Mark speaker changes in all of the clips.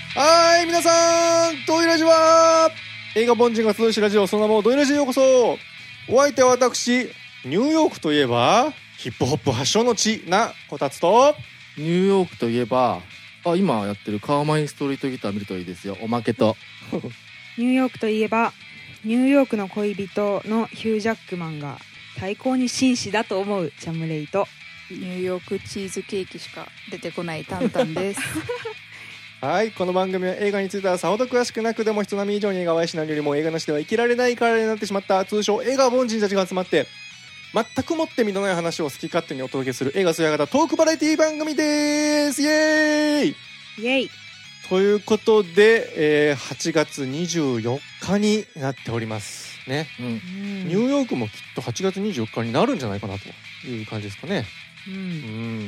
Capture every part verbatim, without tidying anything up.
Speaker 1: はーい、皆さん、ドイラジは映画凡人が集うしラジオ、その名もドイラジへようこそ。お相手は私、ニューヨークといえばヒップホップ発祥の地なこたつと、
Speaker 2: ニューヨークといえばあ今やってるカーマインストリートギター見るといいですよ。おまけと
Speaker 3: ニューヨークといえばニューヨークの恋人のヒュー・ジャックマンが最高に紳士だと思うチャムレイと、
Speaker 4: ニューヨークチーズケーキしか出てこないタンタンです
Speaker 1: はい、この番組は映画についてはさほど詳しくなくでも人並み以上に映画を愛しないよりも映画なしでは生きられない体になってしまった通称映画凡人たちが集まって全くもって身のない話を好き勝手にお届けする映画そや型トークバラエティ番組です。イエーイ
Speaker 3: イエイ。
Speaker 1: ということで、えー、はちがつにじゅうよっかになっておりますね、
Speaker 2: うん、
Speaker 1: ニューヨークもきっとはちがつにじゅうよっかになるんじゃないかなという感じですかね。
Speaker 3: うん、
Speaker 1: うん、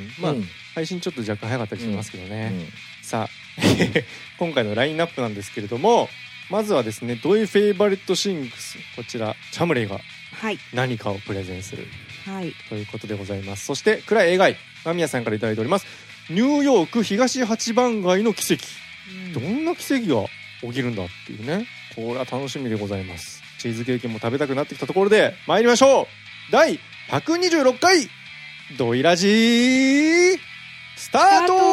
Speaker 1: まあ、うん、配信ちょっと若干早かったりしますけどね、うんうん、さあ今回のラインナップなんですけれども、まずはですね、ドイフェイバリットシングス、こちらチャムレイが何かをプレゼンする、はい、ということでございます。そして暗い映画界間宮さんからいただいております。ニューヨーク東八番街の奇跡、うん、どんな奇跡が起きるんだっていうね、これは楽しみでございます。チーズケーキも食べたくなってきたところで参りましょう。だいひゃくにじゅうろっかいドイラジースタート。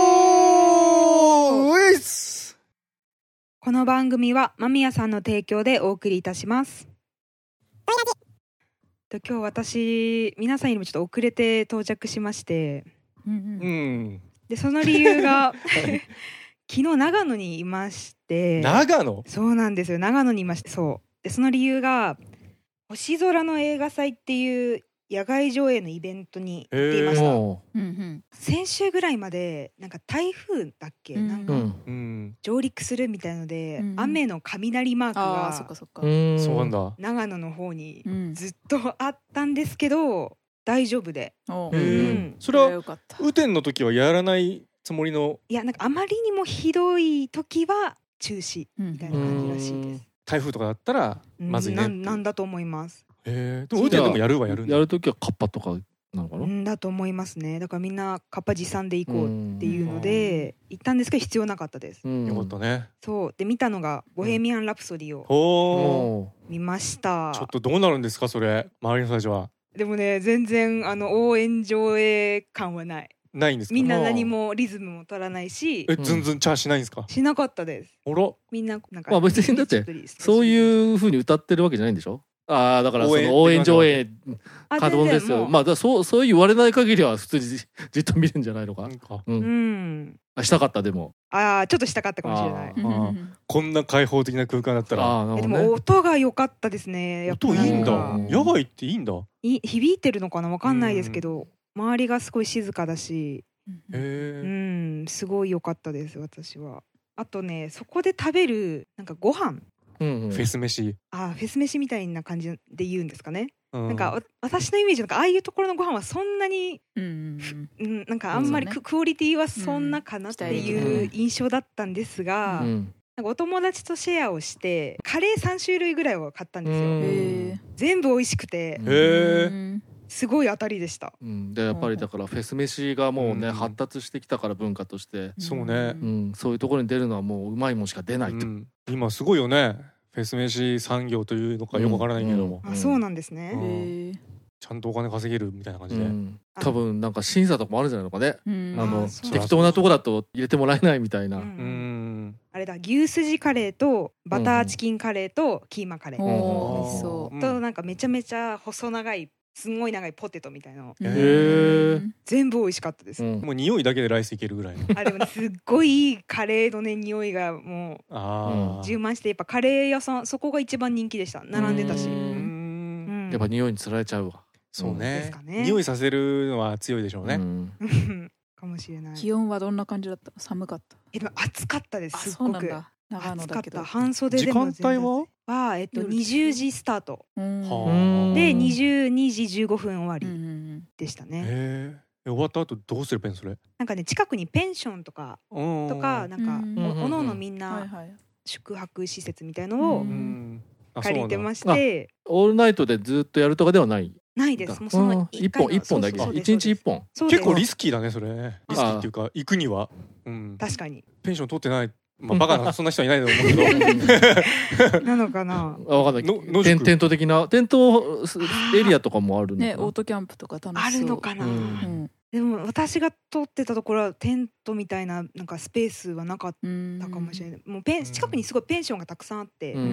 Speaker 1: ウィス。
Speaker 3: この番組は間宮さんの提供でお送りいたします。今日私皆さんよりもちょっと遅れて到着しまして、うんうん、でその理由が昨日長野にいまして。
Speaker 1: 長野？
Speaker 3: そうなんですよ、長野にいまして。そうでその理由が星空の映画祭っていう野外上映のイベントに行っていました。うんうん、先週ぐらいまでなんか台風だっけ、うん、なんか上陸するみたいので、うん、雨の雷マークが長野の方にずっとあったんですけど大丈夫で、
Speaker 1: うん、それは雨天の時はやらないつもりの？
Speaker 3: いや、なんかあまりにもひどい時は中止みたいな感じらしいです。
Speaker 1: 台風とかだったらまずいね、
Speaker 3: な, なんだと思います。
Speaker 1: へえ、でも雨天でもやるはやるんだ。
Speaker 2: やるときはカッパとかなのかな。
Speaker 3: うんだと思いますね。だからみんなカッパ持参で行こうっていうので行ったんですけど必要なかったです。
Speaker 1: よかったね。
Speaker 3: そうで見たのがボヘミアン・ラプソディを見ました。
Speaker 1: ちょっとどうなるんですかそれ、周りの人たちは。
Speaker 3: でもね、全然あの応援上映感はない。
Speaker 1: ないんですか？
Speaker 3: みんな何もリズムも取らないし。
Speaker 1: え、ズンズンチャーしないんですか？
Speaker 3: しなかったです。
Speaker 1: あら、
Speaker 3: みんななんか、
Speaker 2: まあ別にだってそういう風に歌ってるわけじゃないんでしょ。ああ、だからその応援上映可能ですよ。まあだそうそう言われない限りは普通にじっと見るんじゃないのか。うん。うん、したかった。でも
Speaker 3: ああ、ちょっとしたかったかもしれない。
Speaker 1: あこんな開放的な空間だったら。
Speaker 3: ね、でも音が良かったですね。やっぱ
Speaker 1: 音いいんだ。野外っていいんだ。
Speaker 3: い響いてるのかな、わかんないですけど、周りがすごい静かだし。へうん、すごい良かったです私は。あとね、そこで食べるなんかご飯、
Speaker 1: うんうん、フェス飯、
Speaker 3: あフェス飯みたいな感じで言うんですかね、うん、なんか私のイメージなんかああいうところのご飯はそんなに、うんうん、なんかあんまり ク,、うんね、クオリティはそんなかなっていう印象だったんですが、うん、なんかお友達とシェアをしてカレーさんしゅるいぐらいを買ったんですよ。へ全部美味しくて、へすごい当たりでした。
Speaker 2: うん、でやっぱりだからフェス飯がもうね、うん、発達してきたから文化として、
Speaker 1: そうね、
Speaker 2: うん、そういうところに出るのはもううまいもんしか出ないと、うん、
Speaker 1: 今すごいよね、フェス飯産業というのかよくわからないけども、
Speaker 3: うんうん、あそうなんですね、
Speaker 1: うん、ちゃんとお金稼げるみたいな感じで、うん、
Speaker 2: 多分なんか審査とかもあるんじゃないのかね、うん、あの適当なとこだと入れてもらえないみたいな、うんうん、
Speaker 3: あれだ、牛すじカレーとバターチキンカレーとキーマカレー、うん、美味しそう、となんかめちゃめちゃ細長いすんごい長いポテトみたいなの、へ全部美味しかったです、うん、
Speaker 1: もう匂いだけでライスいけるぐらいの
Speaker 3: あでも、ね、すっごいいいカレーのね匂いがもうあ充満して、やっぱカレー屋さんそこが一番人気でした。並んでたし、うん、
Speaker 2: やっぱ匂いにつられちゃうわ。
Speaker 1: そうね、うん、ね匂いさせるのは強いでしょうね、うん、
Speaker 3: かもしれない。
Speaker 4: 気温はどんな感じだった？寒かった？
Speaker 3: えでも暑かったです。すっごく
Speaker 4: 長野だけど。
Speaker 3: 半袖でも
Speaker 1: 時間帯は
Speaker 3: は、えっと、にじゅうじスタートでにじゅうにじじゅうごふん終わりでしたね。
Speaker 1: へー、終わった後どうするペンそれ？なん
Speaker 3: かね、近くにペンションとかとかなんかお, おのおのみんな宿泊施設みたいのを借りてまして、
Speaker 2: オールナイトでずっとやるとかではない？
Speaker 3: ないです。もうその
Speaker 2: 一本一本だけ。一日一本。
Speaker 1: 結構リスキーだねそれ。リスキーっていうか行くには、
Speaker 3: うん、確かに
Speaker 1: ペンション取ってないまあバカなそんな人はいないと思うけど
Speaker 3: なのかな。
Speaker 2: あ、わかんない。テンテント的なテントエリアとかもあるのかな。
Speaker 4: ね、オートキャンプとか楽しそう。
Speaker 3: あるのかな。
Speaker 2: う
Speaker 3: うんん、でも私が通ってたところはテントみたいななんかスペースはなかったかもしれない。もうペン近くにすごいペンションがたくさんあって、
Speaker 2: うん、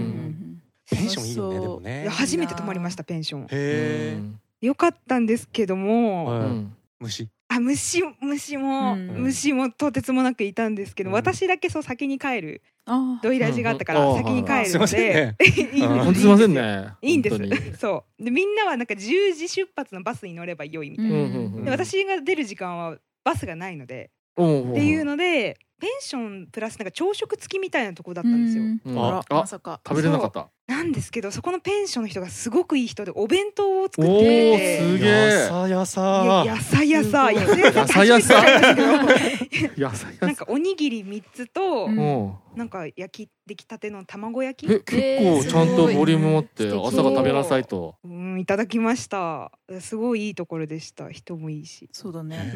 Speaker 1: ペンションいいよねでもね。
Speaker 3: 初めて泊まりましたペンション。へ
Speaker 1: え。
Speaker 3: よかったんですけども、
Speaker 1: うん、虫。
Speaker 3: あ、虫虫も、うん、虫もとてつもなくいたんですけど、うん、私だけそう先に帰るドイラジがあったから先に帰るので、
Speaker 2: 本当すいませんね。
Speaker 3: いいんです。そうでみんなはなんかじゅうじ出発のバスに乗れば良いみたいな、うん、で私が出る時間はバスがないので、うん、っていうのでペンションプラスなんか朝食付きみたいなとこだったんですよ。
Speaker 4: うん、あらまさか
Speaker 2: 食べれなかった。
Speaker 3: なんですけどそこのペンションの人がすごくいい人でお弁当を作ってくれて、
Speaker 2: すげえ
Speaker 1: やさやさ
Speaker 3: やさやさ
Speaker 2: やさやさ
Speaker 3: なんかおにぎりみっつと、うん、なんか焼き出来たての卵焼き、
Speaker 2: え結構ちゃんとボリュームあって朝が食べなさいと、
Speaker 3: うん、いただきました。すごいいいところでした。人もいいし。
Speaker 4: そうだね、
Speaker 3: うん、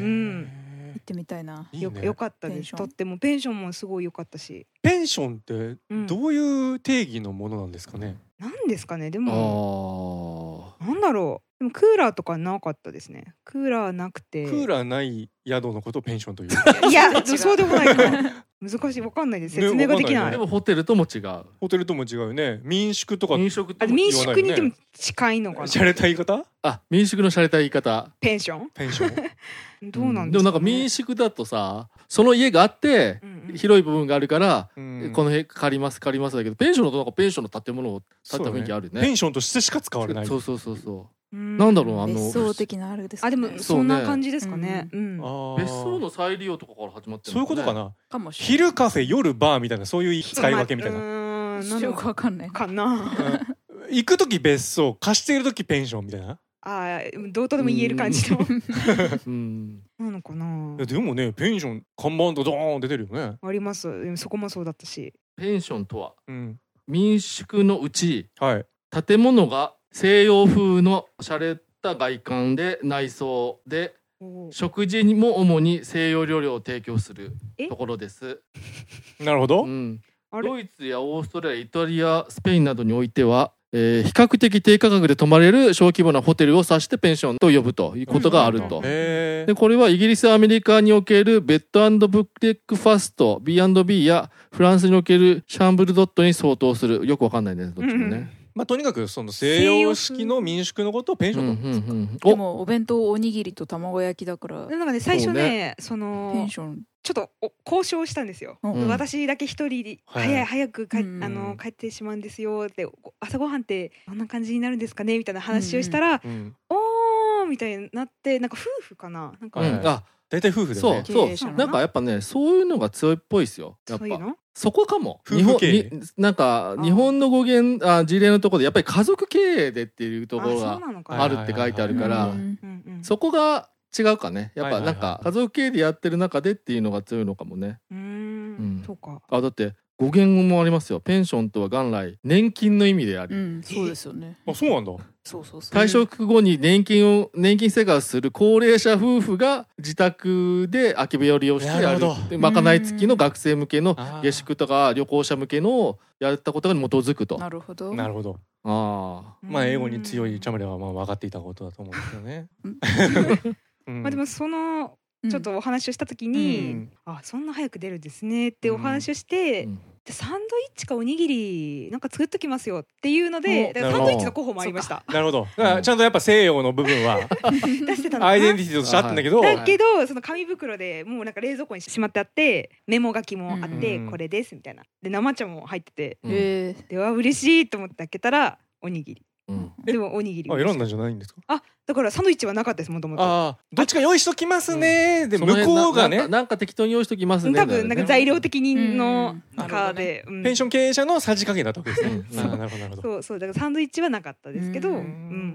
Speaker 4: 行ってみたいな。
Speaker 3: よ, よかったです。とってもペンションもすごい良かったし。
Speaker 1: ペンションってどういう定義のものなんですかね。
Speaker 3: うん、なんですかね。でもなんだろう。でもクーラーとかなかったですね。クーラーなくて。
Speaker 1: クーラーない宿のことをペンションという。
Speaker 3: いやそうでもないか。難しい、わかんないです。説明ができない。
Speaker 2: でもホテルとも違う。
Speaker 1: ホテルとも違うね。民宿とか
Speaker 2: 民宿
Speaker 3: とも民宿にでも近いのかな。
Speaker 1: 洒落た言い方？
Speaker 2: あ、民宿の洒落た言い方。
Speaker 3: ペンション？
Speaker 1: ペンショ
Speaker 3: ン。どうなんですかね。
Speaker 2: でもなんか民宿だとさ、その家があって広い部分があるからこの辺借ります借りますだけど、ペンションのとなんかペンションの建物を建った雰囲気あるよね。
Speaker 1: ペンションとしてしか使われない。
Speaker 2: そうそうそうそう。なんだろう、あの
Speaker 4: 別荘的なあれですかね。
Speaker 3: あ、でもそんな感じですかね。
Speaker 2: 別荘の再利用とかから始まってるのかね。
Speaker 1: そういうことかな。
Speaker 4: かもしれない。
Speaker 1: 昼カフェ夜バーみたいなそういう使い分けみたいな。
Speaker 4: よくわかんない
Speaker 3: かな。
Speaker 1: 行く時別荘、貸している時ペンションみたいな。
Speaker 3: ああ、どうとでも言える感じの。なのかな。
Speaker 1: でもね、ペンション看板とドーン出てるよね。
Speaker 3: あります。そこもそうだったし。
Speaker 2: ペンションとは民宿のうち建物が西洋風の洒落た外観で内装で食事にも主に西洋料理を提供するところです。
Speaker 1: なるほど、
Speaker 2: うん、ドイツやオーストラリア、イタリア、スペインなどにおいては、えー、比較的低価格で泊まれる小規模なホテルを指してペンションと呼ぶということがあると。でこれはイギリス、アメリカにおけるベッド&ブックファスト ビーアンドビー やフランスにおけるシャンブルドットに相当する。よくわかんないね、どっちもね。うん
Speaker 1: まあ、とにかくその西洋式の民宿のことをペンションと、うんうん
Speaker 4: うん、でもお弁当おにぎりと卵焼きだから
Speaker 3: なんかね最初ねその
Speaker 4: ペンション
Speaker 3: ちょっと交渉したんですよ、うん、私だけ一人で早い、はい、早くか、うん、あの帰ってしまうんですよって朝ごはんってどんな感じになるんですかねみたいな話をしたら、うんうん、おーみたいになってなんか夫婦かななんか、
Speaker 2: うん、あ
Speaker 1: 大体夫婦だよね。
Speaker 2: そうそうなんかやっぱねそういうのが強いっぽいですよ。やっぱそういうのそこかも。
Speaker 1: 夫婦経営
Speaker 2: になんか日本の語源あ事例のところでやっぱり家族経営でっていうところがあるって書いてあるからそこが違うかね。やっぱなんか家族経営でやってる中でっていうのが強いのかもね。
Speaker 3: うーん、うん、そうか。
Speaker 2: あだって語源もありますよ。ペンションとは元来年金の意味であり、
Speaker 4: うん、そうですよね。
Speaker 1: あそうなんだ。
Speaker 4: そうそうそう。
Speaker 2: 退職後に年金を年金生活する高齢者夫婦が自宅で空き部屋を利用してやるまかない付きの学生向けの下宿とか旅行者向けのをやったことが基づくと。
Speaker 4: なるほど
Speaker 1: なるほど。
Speaker 2: あ
Speaker 1: あまあ英語に強いチャムレはまあ分かっていたことだと思うんですよね。
Speaker 3: うん、まあでもそのちょっとお話をした時に、うん、あそんな早く出るんですねってお話をして、うん、でサンドイッチかおにぎりなんか作っときますよっていうので、だからサンドイッチの候補もありました。
Speaker 1: なるほど。だからちゃんとやっぱ西洋の部分は
Speaker 3: 出してたの
Speaker 1: アイデンティティとしてあったんだけど、
Speaker 3: だけどその紙袋でもうなんか冷蔵庫にしまってあってメモ書きもあって、うん、これですみたいなで生茶も入ってて、うん、では嬉しいと思って開けたらおにぎり。うん、でもおにぎり
Speaker 1: あ選んだんじゃないんですか。
Speaker 3: あだからサンドイッチはなかったですもともと。
Speaker 1: あどっちか用意しときますね、うん、で向こうがね
Speaker 2: なんか適当に用意しときますね
Speaker 3: 多分なんか材料的にの中で、
Speaker 1: うんねうん、ペンション経営者のさじ加減だったわけですね。なるほどなるほど。
Speaker 3: そうそうだからサンドイッチはなかったですけど、うん、うん、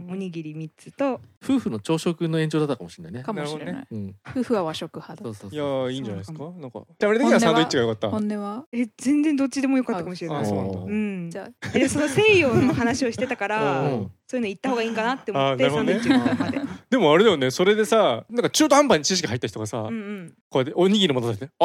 Speaker 3: おにぎりみっつと
Speaker 2: 夫婦の朝食の延長だったかもしれないね。
Speaker 4: かもしれない。ねうん、夫婦は和食派だ。そうそうそう
Speaker 1: いやいいんじゃないですか。なんかじゃあ俺的にはサンドイッチが良かった。
Speaker 4: 本音は
Speaker 3: え全然どっちでも良かったかもしれない。
Speaker 1: あそうなんだ。
Speaker 3: うん。じゃあえその西洋の話をしてたからそういうの言った方がいいんかなって思ってサンドイッチの方まで。
Speaker 1: でもあれだよねそれでさなんか中途半端に知識入った人がさ、うんうん、こうやっておにぎり持たせておい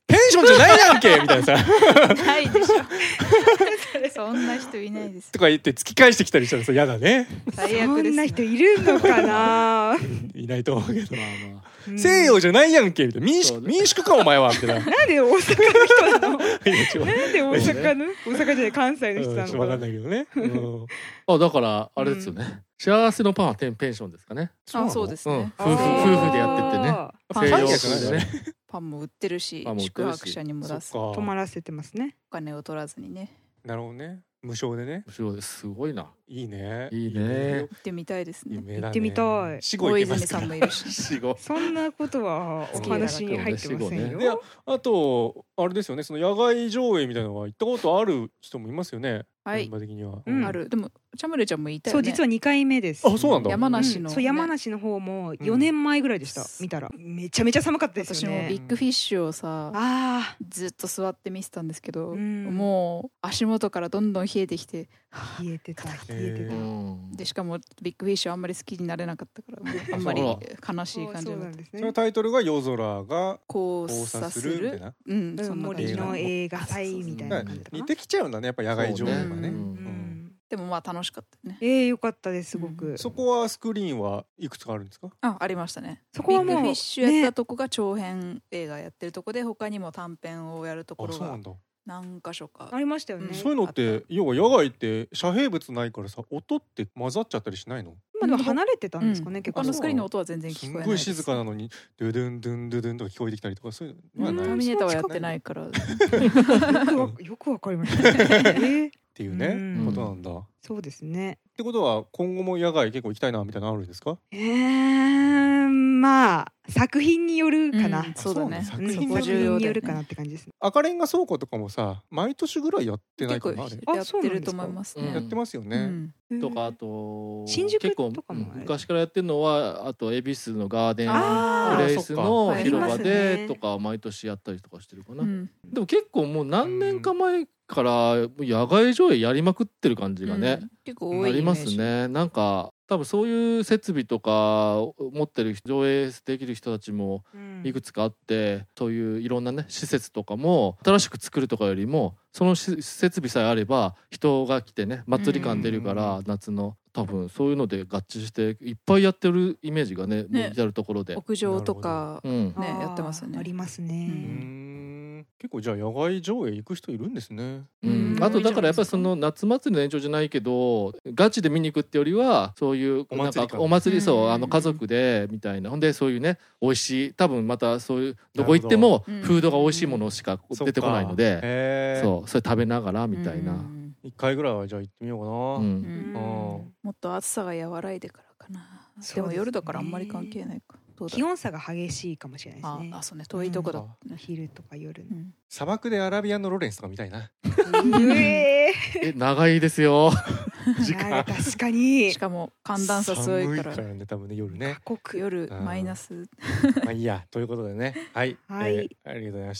Speaker 1: ペンションじゃないやんけみたいなさ
Speaker 4: ないでしょそんな人いないです
Speaker 1: とか言って突き返してきたりしたらさ嫌だね。
Speaker 4: 最悪です、ね、
Speaker 3: そんな人いるのかな
Speaker 1: いないと思うけど、まあまあ
Speaker 3: うん、
Speaker 1: 西洋じゃないやんけみたいな、民宿、民宿かお前はみたいな。
Speaker 3: なんで大阪の人なのなんで大阪の、
Speaker 1: ね、
Speaker 3: 大阪じゃない関西の人なのか、
Speaker 1: うん、ちょっと分かんないけどね、うん、
Speaker 2: あだからあれですよね、うん、幸せのパンはペンションですかね。
Speaker 4: あそうですね、
Speaker 2: うん、夫婦夫婦でやっててね、
Speaker 4: パン
Speaker 1: 屋じゃないね
Speaker 4: パンも売ってるし宿泊者にも出す、
Speaker 3: 泊まらせてますね。
Speaker 4: お金を取らずにね。
Speaker 1: なるほどね、無償でね。
Speaker 2: 無償ですごいな。
Speaker 1: いいね。
Speaker 2: いいね。
Speaker 4: 行ってみたいですね。
Speaker 3: 行ってみたい。
Speaker 4: 大泉さんもいるし。
Speaker 3: そんなことはお話に入ってませんよ。
Speaker 1: で、あとあれですよね。その野外上映みたいなのは行ったことある人もいますよね。
Speaker 4: はい。
Speaker 1: 現場的には、
Speaker 4: うん、ある。でもチャムレちゃんもいたよね。
Speaker 3: そう実はにかいめです。
Speaker 1: あ、そうなんだ。
Speaker 4: 山梨の、
Speaker 3: うん、そう山梨の方もよねんまえぐらいでした。うん、見たらめちゃめちゃ寒かったですよね。
Speaker 4: 私もビッグフィッシュをさ、あずっと座って見てたんですけど、うん、もう足元からどんどん冷えてきて、
Speaker 3: 冷えてた冷えてた。
Speaker 4: でしかもビッグフィッシュあんまり好きになれなかったからあんまり悲しい感じだった。
Speaker 1: そのタイトルが夜空が
Speaker 4: 交差するみたいな、うん、
Speaker 3: そんな森の映画祭みたいな感じかな。
Speaker 1: 似てきちゃうんだねやっぱ野外上映がね。
Speaker 4: でもまあ楽しかったね。
Speaker 3: えー、よかったですすごく、
Speaker 1: うん、そこはスクリーンはいくつかあるんですか？
Speaker 4: あ、ありましたね。そこはもうビッグフィッシュやったとこが長編映画やってるとこで、他にも短編をやるところが何箇所か
Speaker 3: ありましたよね、
Speaker 1: うん、そういうのって要は野外って遮蔽物ないからさ、音って混ざっちゃったりしないの？
Speaker 3: まあでも離れてたんですかね、うん、結構
Speaker 4: あのスクリーンの音は全然聞こえない。
Speaker 1: すごい静かなのにドゥドゥンドゥンドゥドゥンとか聞こえてきたりとか、そういうのはない。
Speaker 4: ターミネーターはやってないからよ
Speaker 3: くよくわかりましたね、えー、
Speaker 1: っていうね、うん、ことなんだ。
Speaker 3: そうですね。
Speaker 1: ってことは今後も野外結構行きたいなみたいなのあるんですか？
Speaker 3: えー、まあ作品によるかな、うん、
Speaker 4: そうだね、
Speaker 3: 作品によるかなって感じですね。
Speaker 1: 赤レンガ倉庫とかもさ毎年ぐらいやってないかな。あれ
Speaker 4: やってると思いますね。
Speaker 1: やってますよね、
Speaker 2: うん、とかあと
Speaker 3: 新宿とかも
Speaker 2: 昔からやってるのは、あと恵比寿のガーデンプレイスの広場でとか毎年やったりとかしてるかな、うん、でも結構もう何年か前から野外上映やりまくってる感じがね、
Speaker 4: うん、結構多い
Speaker 2: ありますね。なんか多分そういう設備とか持ってる上映できる人たちもいくつかあって、うん、そういういろんなね施設とかも新しく作るとかよりもその設備さえあれば人が来てね祭り感出るから、うん、夏の多分そういうので合致していっぱいやってるイメージがねねやるところで
Speaker 4: 屋上とか、ねうん、やってますね。
Speaker 3: ありますね、う
Speaker 1: ん、結構じゃあ野外上映行く人いるんですね、
Speaker 2: うん、あとだからやっぱりその夏祭りの延長じゃないけどガチで見に行くってよりはそういうなんかお祭りそうあの家族でみたいな、ほんでそういうね美味しい多分またそういうどこ行ってもフードが美味しいものしか出てこないので、そうそれ食べながらみたいな、
Speaker 1: 一回ぐらいはじゃあ行ってみようかな、うんうん、
Speaker 4: もっと暑さが和らいでからかな。でも夜だからあんまり関係ないか。
Speaker 3: 気温差が激しいかもしれないですね。
Speaker 4: ああそうね、遠いとこだ、
Speaker 3: うん、昼とか夜の、うん、
Speaker 1: 砂漠でアラビアンのロレンスとか見たいな
Speaker 2: ええ長いですよ
Speaker 3: 時間確かに。
Speaker 4: しかも寒暖差すごいから
Speaker 1: 寒いからね多分ね夜ね
Speaker 3: 過酷
Speaker 4: 夜マイナス
Speaker 1: まあいいやということでねはい、
Speaker 3: はい、
Speaker 1: えー、ありがとうございました。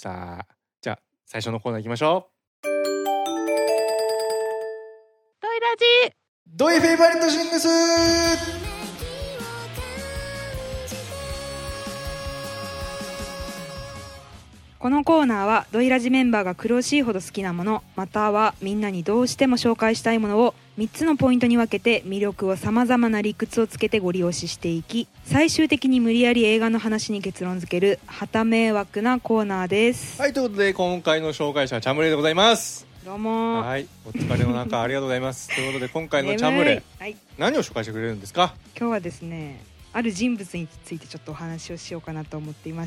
Speaker 1: じゃあ最初のコーナー行きましょう。
Speaker 4: ドイラジ
Speaker 1: ドイフェイバリットシングス。
Speaker 3: このコーナーはドイラジメンバーが苦しいほど好きなものまたはみんなにどうしても紹介したいものをみっつのポイントに分けて魅力をさまざまな理屈をつけてご利用ししていき、最終的に無理やり映画の話に結論付けるはた迷惑なコーナーです。
Speaker 1: はい、ということで今回の紹介者はチャムレイでございます。
Speaker 3: どうも。
Speaker 1: はい、お疲れの中ありがとうございますということで今回のチャムレイ、はい、何を紹介してくれるんですか？
Speaker 3: 今日はですねある人物についてちょっとお話をしようかなと思っていまして、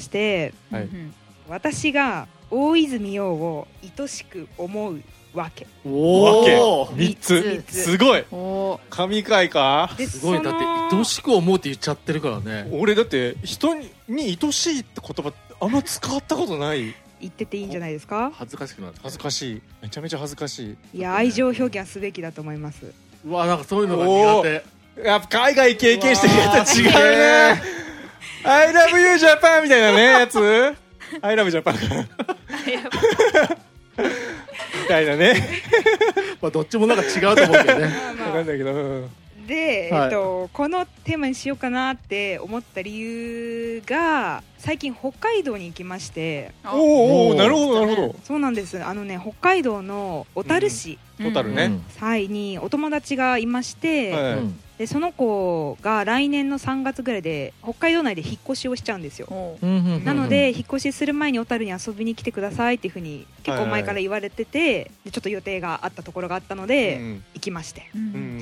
Speaker 3: はい、私が大泉洋を愛しく思うわけ。
Speaker 1: おおみっつすごい神回か。
Speaker 2: すごいだって愛しく思うって言っちゃってるからね。
Speaker 1: 俺だって人に愛しいって言葉あんま使ったことない。
Speaker 3: 言ってていいんじゃないですか。
Speaker 2: 恥ずかしくなる。
Speaker 1: 恥ずかしいめちゃめちゃ恥ずかし
Speaker 3: い。いや愛情表現はすべきだと思います。
Speaker 2: うわなんかそういうのが苦手。
Speaker 1: やっぱ海外経験してるやつは違うねI love you Japan みたいなねやつI love Japan みたいなね
Speaker 2: まあどっちもなんか違うと思うけどね
Speaker 1: 分かんないけど、うん、
Speaker 3: で、はい、えっと、このテーマにしようかなって思った理由が最近北海道に行きまして。
Speaker 1: おお、なるほどなるほど。
Speaker 3: そうなんです。あのね、北海道の小樽市、
Speaker 1: うん、小樽ね、
Speaker 3: はいにお友達がいまして、はい、でその子が来年のさんがつぐらいで北海道内で引っ越しをしちゃうんですよ。なので引っ越しする前に小樽に遊びに来てくださいっていうふうに結構前から言われてて、はいはい、でちょっと予定があったところがあったので、うん、行きまして、うん、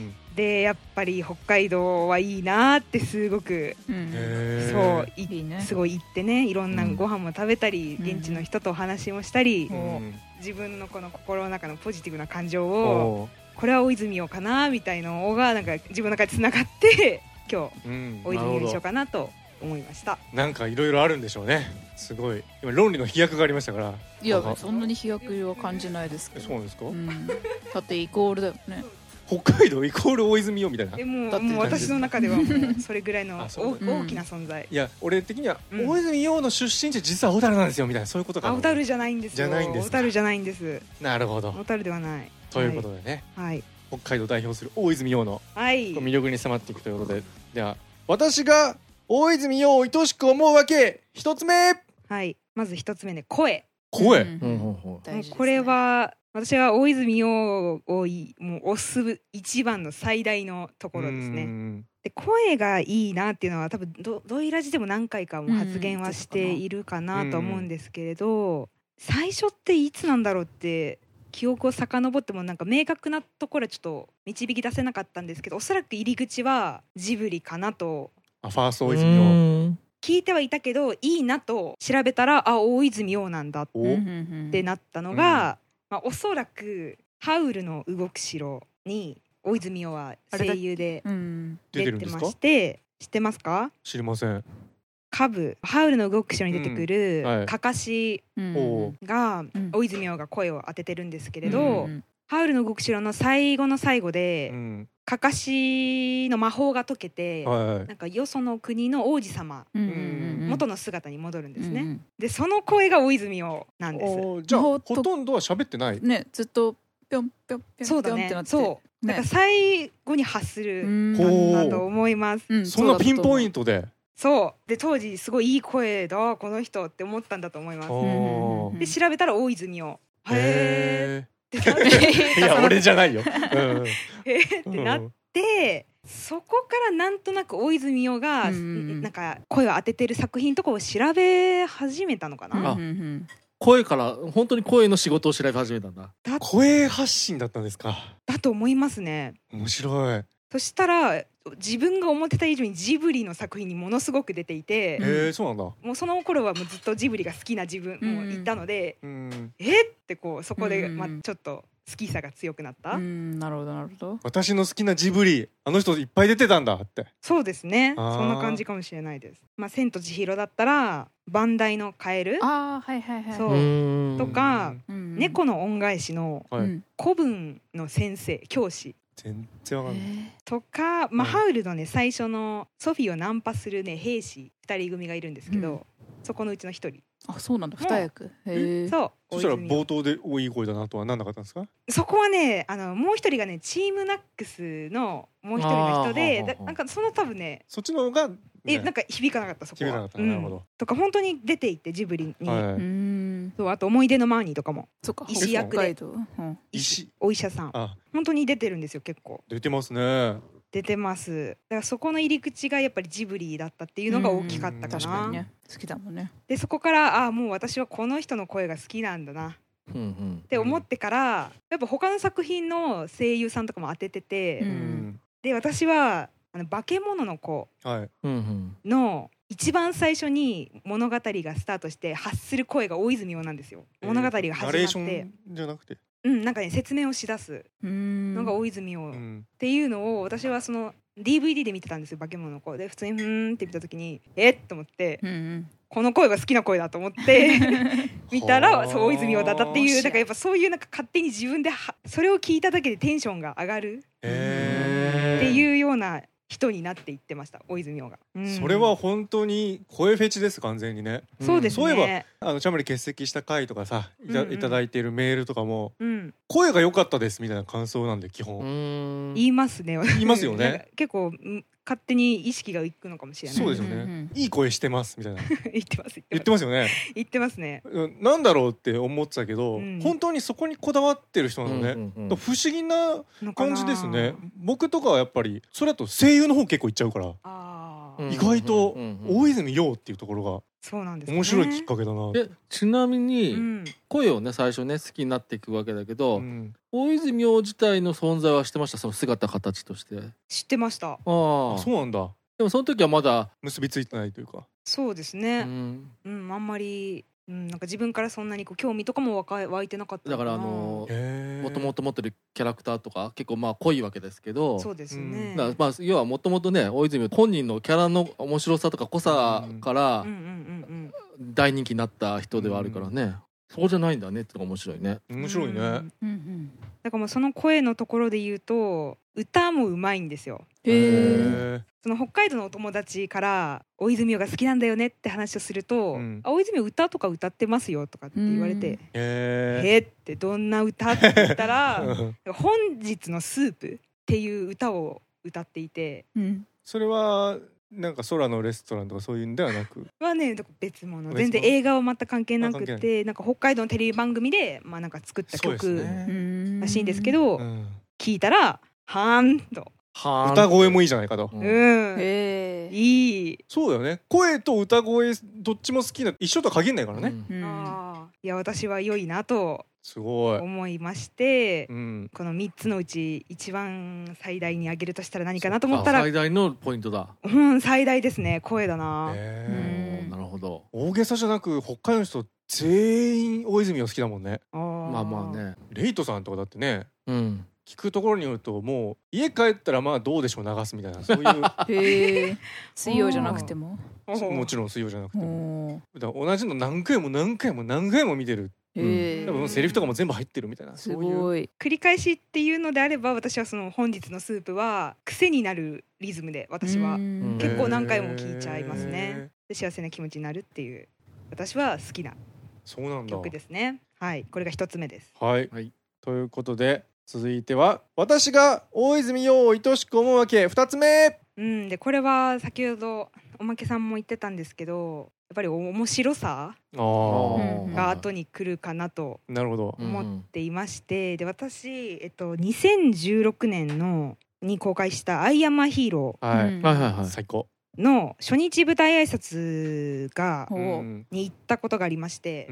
Speaker 3: でやっぱり北海道はいいなってすごく、うん、そういい、ね、すごい行ってね、いろんなご飯も食べたり、うん、現地の人とお話もしたり、うん、自分のこの心の中のポジティブな感情をこれは大泉洋かなみたいのがなんか自分の中でつながって今日、うん、大泉洋にしようかなと思いました。
Speaker 1: なんかいろいろあるんでしょうね。すごい今論理の飛躍がありましたから。
Speaker 4: いやそんなに飛躍は感じないですけど。
Speaker 1: そうですか、うん、
Speaker 4: だってイコールだよね。
Speaker 1: 北海道イコール大泉洋みたいな。
Speaker 3: えもうだってもう私の中ではもうそれぐらいの大きな存在。
Speaker 1: いや俺的には大泉洋の出身地実は小樽なんですよみたいな、そういうことかな。
Speaker 3: 小樽じゃないんですよ。
Speaker 1: じゃないんです。
Speaker 3: 小樽じゃないんです。
Speaker 1: なるほど。
Speaker 3: 小樽ではない。
Speaker 1: ということでね、
Speaker 3: はい、
Speaker 1: 北海道を代表する大泉洋の魅力に迫っていくということで、
Speaker 3: はい、
Speaker 1: では私が大泉洋を愛しく思うわけ一つ目。
Speaker 3: はい、まず一つ目ね、声。
Speaker 1: 声、
Speaker 3: うんうん、これは私は大泉洋をもう推す一番の最大のところですね。で声がいいなっていうのは多分 ど, どいラジでも何回かも発言はしているかなと思うんですけれど、最初っていつなんだろうって記憶を遡ってもなんか明確なところはちょっと導き出せなかったんですけど、おそらく入り口はジブリかなと。
Speaker 1: あ、ファースト大泉洋
Speaker 3: 聞いてはいたけどいいなと調べたら、あ、大泉洋なんだってなったのが、まあ、おそらくハウルの動く城に大泉洋は声優で出てまして、知ってますか？
Speaker 1: 知りません。
Speaker 3: カブ、ハウルの動く城に出てくる、うんはい、カカシが、うん、大泉洋が声を当ててるんですけれど、うん、ハウルの動く城の最後の最後で、うん、カカシの魔法が解けて、はいはい、なんかよその国の王子様、うん、元の姿に戻るんですね、うん、でその声が大泉洋なんです。
Speaker 1: じゃあほとんどは喋ってない
Speaker 4: ね、ずっとぴょんぴょんぴょんぴょんってなって、そうだね、
Speaker 3: そうだから最後に発するんだと思います、
Speaker 1: うん、そんなピンポイントで。
Speaker 3: そうで当時すごいいい声だこの人って思ったんだと思います。で調べたら大泉洋、へーい
Speaker 1: や俺じゃないよ、うん、
Speaker 3: えーってなって、うん、そこからなんとなく大泉洋が、うん、なんか声を当ててる作品とかを調べ始めたのかな、うん、
Speaker 2: 声から本当に声の仕事を調べ始めたんだ。
Speaker 1: だ声発信だったんですか？
Speaker 3: だと思いますね。
Speaker 1: 面白い。
Speaker 3: そしたら自分が思ってた以上にジブリの作品にものすごく出ていて、
Speaker 1: えー、そうなんだ。
Speaker 3: もうその頃はもうずっとジブリが好きな自分もいたので、うん、えってこうそこで、まあ、ちょっと好きさが強くなった、うん、
Speaker 4: なるほどなるほど。
Speaker 1: 私の好きなジブリあの人いっぱい出てたんだって。
Speaker 3: そうですね、そんな感じかもしれないです。まあ、千と千尋だったらバンダイのカエル、
Speaker 4: あ、はいはいはい、
Speaker 3: そうとか、猫の恩返しの古文の先生教師
Speaker 1: 全然わかんない、えー、
Speaker 3: とか、まあ、ハウルのね最初のソフィーをナンパするね兵士ふたり組がいるんですけど、うん、そこのうちのひとり。
Speaker 4: あ、そうなんだ、二役。へ
Speaker 3: ー、そう。
Speaker 1: そしたら冒頭でおいい声だなとはなんなかったんですか？
Speaker 3: そこはね、あのもう一人がねチームナックスのもう一人の人で、なんかその多分ね
Speaker 1: そっちの方が、ね、
Speaker 3: えなんか響かなかった。そこは響かなかった、
Speaker 1: うん、なるほど。
Speaker 3: とか本当に出ていてジブリに、はい、
Speaker 4: うん、
Speaker 3: そう、あと思い出のマーニーとかも、
Speaker 4: そっか、
Speaker 3: 医師役で、
Speaker 4: うん、
Speaker 3: 医師お医者さん、あ、本当に出てるんですよ。結構
Speaker 1: 出てますね。
Speaker 3: 出てます。だからそこの入り口がやっぱりジブリだったっていうのが大きかったかな。
Speaker 4: 確かにね、好きだもんね。
Speaker 3: でそこからあもう私はこの人の声が好きなんだな、うんうん、って思ってから、やっぱ他の作品の声優さんとかも当ててて、うん、で私はあの化け物の子の一番最初に物語がスタートして発する声が大泉洋なんですよ。物語が始まって、ナレーション
Speaker 1: じゃなくて、
Speaker 3: うん、なんかね説明をしだすのが大泉洋っていうのを私はその ディーブイディー で見てたんですよ。化け物の子で普通にふーんって見た時にえっと思って、うんうん、この声が好きな声だと思って見たらそう大泉洋だったっていう、だからやっぱそういうなんか勝手に自分ではそれを聞いただけでテンションが上がるっていうような人になっていってました大泉洋が、
Speaker 1: うん、それは本当に声フェチです完全にね、
Speaker 3: うん、そうですね。
Speaker 1: そういえばあのチャムリ欠席した回とかさい た,、うんうん、いただいているメールとかも、
Speaker 3: うん、
Speaker 1: 声が良かったですみたいな感想なんで基本うー
Speaker 3: ん言いますね
Speaker 1: 言いますよね
Speaker 3: 結構勝手に意識がいくのかもしれない。
Speaker 1: そうですよね、うんうん、いい声してますみたいな
Speaker 3: 言ってます
Speaker 1: 言ってますよね
Speaker 3: 言ってますね。
Speaker 1: なんだろうって思ってたけど、うん、本当にそこにこだわってる人なのね、うんうんうん、不思議な感じですね。僕とかはやっぱりそれだと声優の方結構いっちゃうからあ意外と大泉洋っていうところがそうなんですね、面白いきっかけだな。
Speaker 2: えちなみに声をね最初ね好きになっていくわけだけど、うん、大泉洋自体の存在は知ってました？その姿形として
Speaker 3: 知ってました。あ
Speaker 1: あそうなんだ。
Speaker 2: でもその時はまだ結
Speaker 1: びついてないというか。
Speaker 3: そうですね、うんうん、あんまり、うん、なんか自分からそんなにこう興味とかも湧いてなかった
Speaker 2: だからあのもともと持ってるキャラクターとか結構まあ濃いわけですけど、
Speaker 3: そうですね、
Speaker 2: だまあ要はもともとね大泉本人のキャラの面白さとか濃さから大人気になった人ではあるからね、うん、そうじゃないんだねってのが面白いね。
Speaker 1: 面白いね、うんうん
Speaker 3: うん、だからもうその声のところで言うと歌もうまいんですよ。
Speaker 1: へー。
Speaker 3: その北海道のお友達から大泉洋が好きなんだよねって話をすると、うん、大泉洋歌とか歌ってますよとかって言われて、
Speaker 1: へ
Speaker 3: ーえーってどんな歌って言ったら本日のスープっていう歌を歌っていて、うん、
Speaker 1: それはなんか空のレストランとかそういうんではなく
Speaker 3: はね別物、全然映画は全く関係なくて、なんか北海道のテレビ番組で、まあ、なんか作った曲らしいんですけど、うん、聞いたらはーんと
Speaker 1: 歌声もいいじゃないかと、
Speaker 3: うん、へーいい。
Speaker 1: そうだよね、声と歌声どっちも好きな一緒とは限らないからね、
Speaker 3: うん、あいや私は良いなと
Speaker 1: すごい
Speaker 3: 思いまして、うん、このみっつのうち一番最大に挙げるとしたら何かなと思ったら
Speaker 2: 最大のポイントだ。
Speaker 3: うん最大ですね、声だな。
Speaker 2: へー、なるほど。
Speaker 1: 大げさじゃなく北海道の人全員大泉洋好きだもんね。
Speaker 2: あまあまあね、
Speaker 1: レイトさんとかだってね、
Speaker 2: うん、
Speaker 1: 聞くところによるともう家帰ったらまあどうでしょう流すみたいなそういう
Speaker 4: へー水曜じゃなくても
Speaker 1: もちろん水曜じゃなくてもだから同じの何回も何回も何回も見てる、うん、多分セリフとかも全部入ってるみたいな、
Speaker 3: すごい繰り返しっていうのであれば私はその本日のスープは癖になるリズムで私は結構何回も聞いちゃいますね。で幸せな気持ちになるっていう私は好きな曲ですね。はい、これが一つ目です。
Speaker 1: はい、はい、ということで続いては私が大泉洋を愛しく思うわけふたつめ、
Speaker 3: うん、でこれは先ほどおまけさんも言ってたんですけどやっぱり面白さが後に来るかなと思っていまして、で私、えっと、にせんじゅうろくねんのに公開した「アイアムアヒーロー」
Speaker 1: はいはいはい、最高
Speaker 3: の初日舞台挨拶がに行ったことがありまして、うん、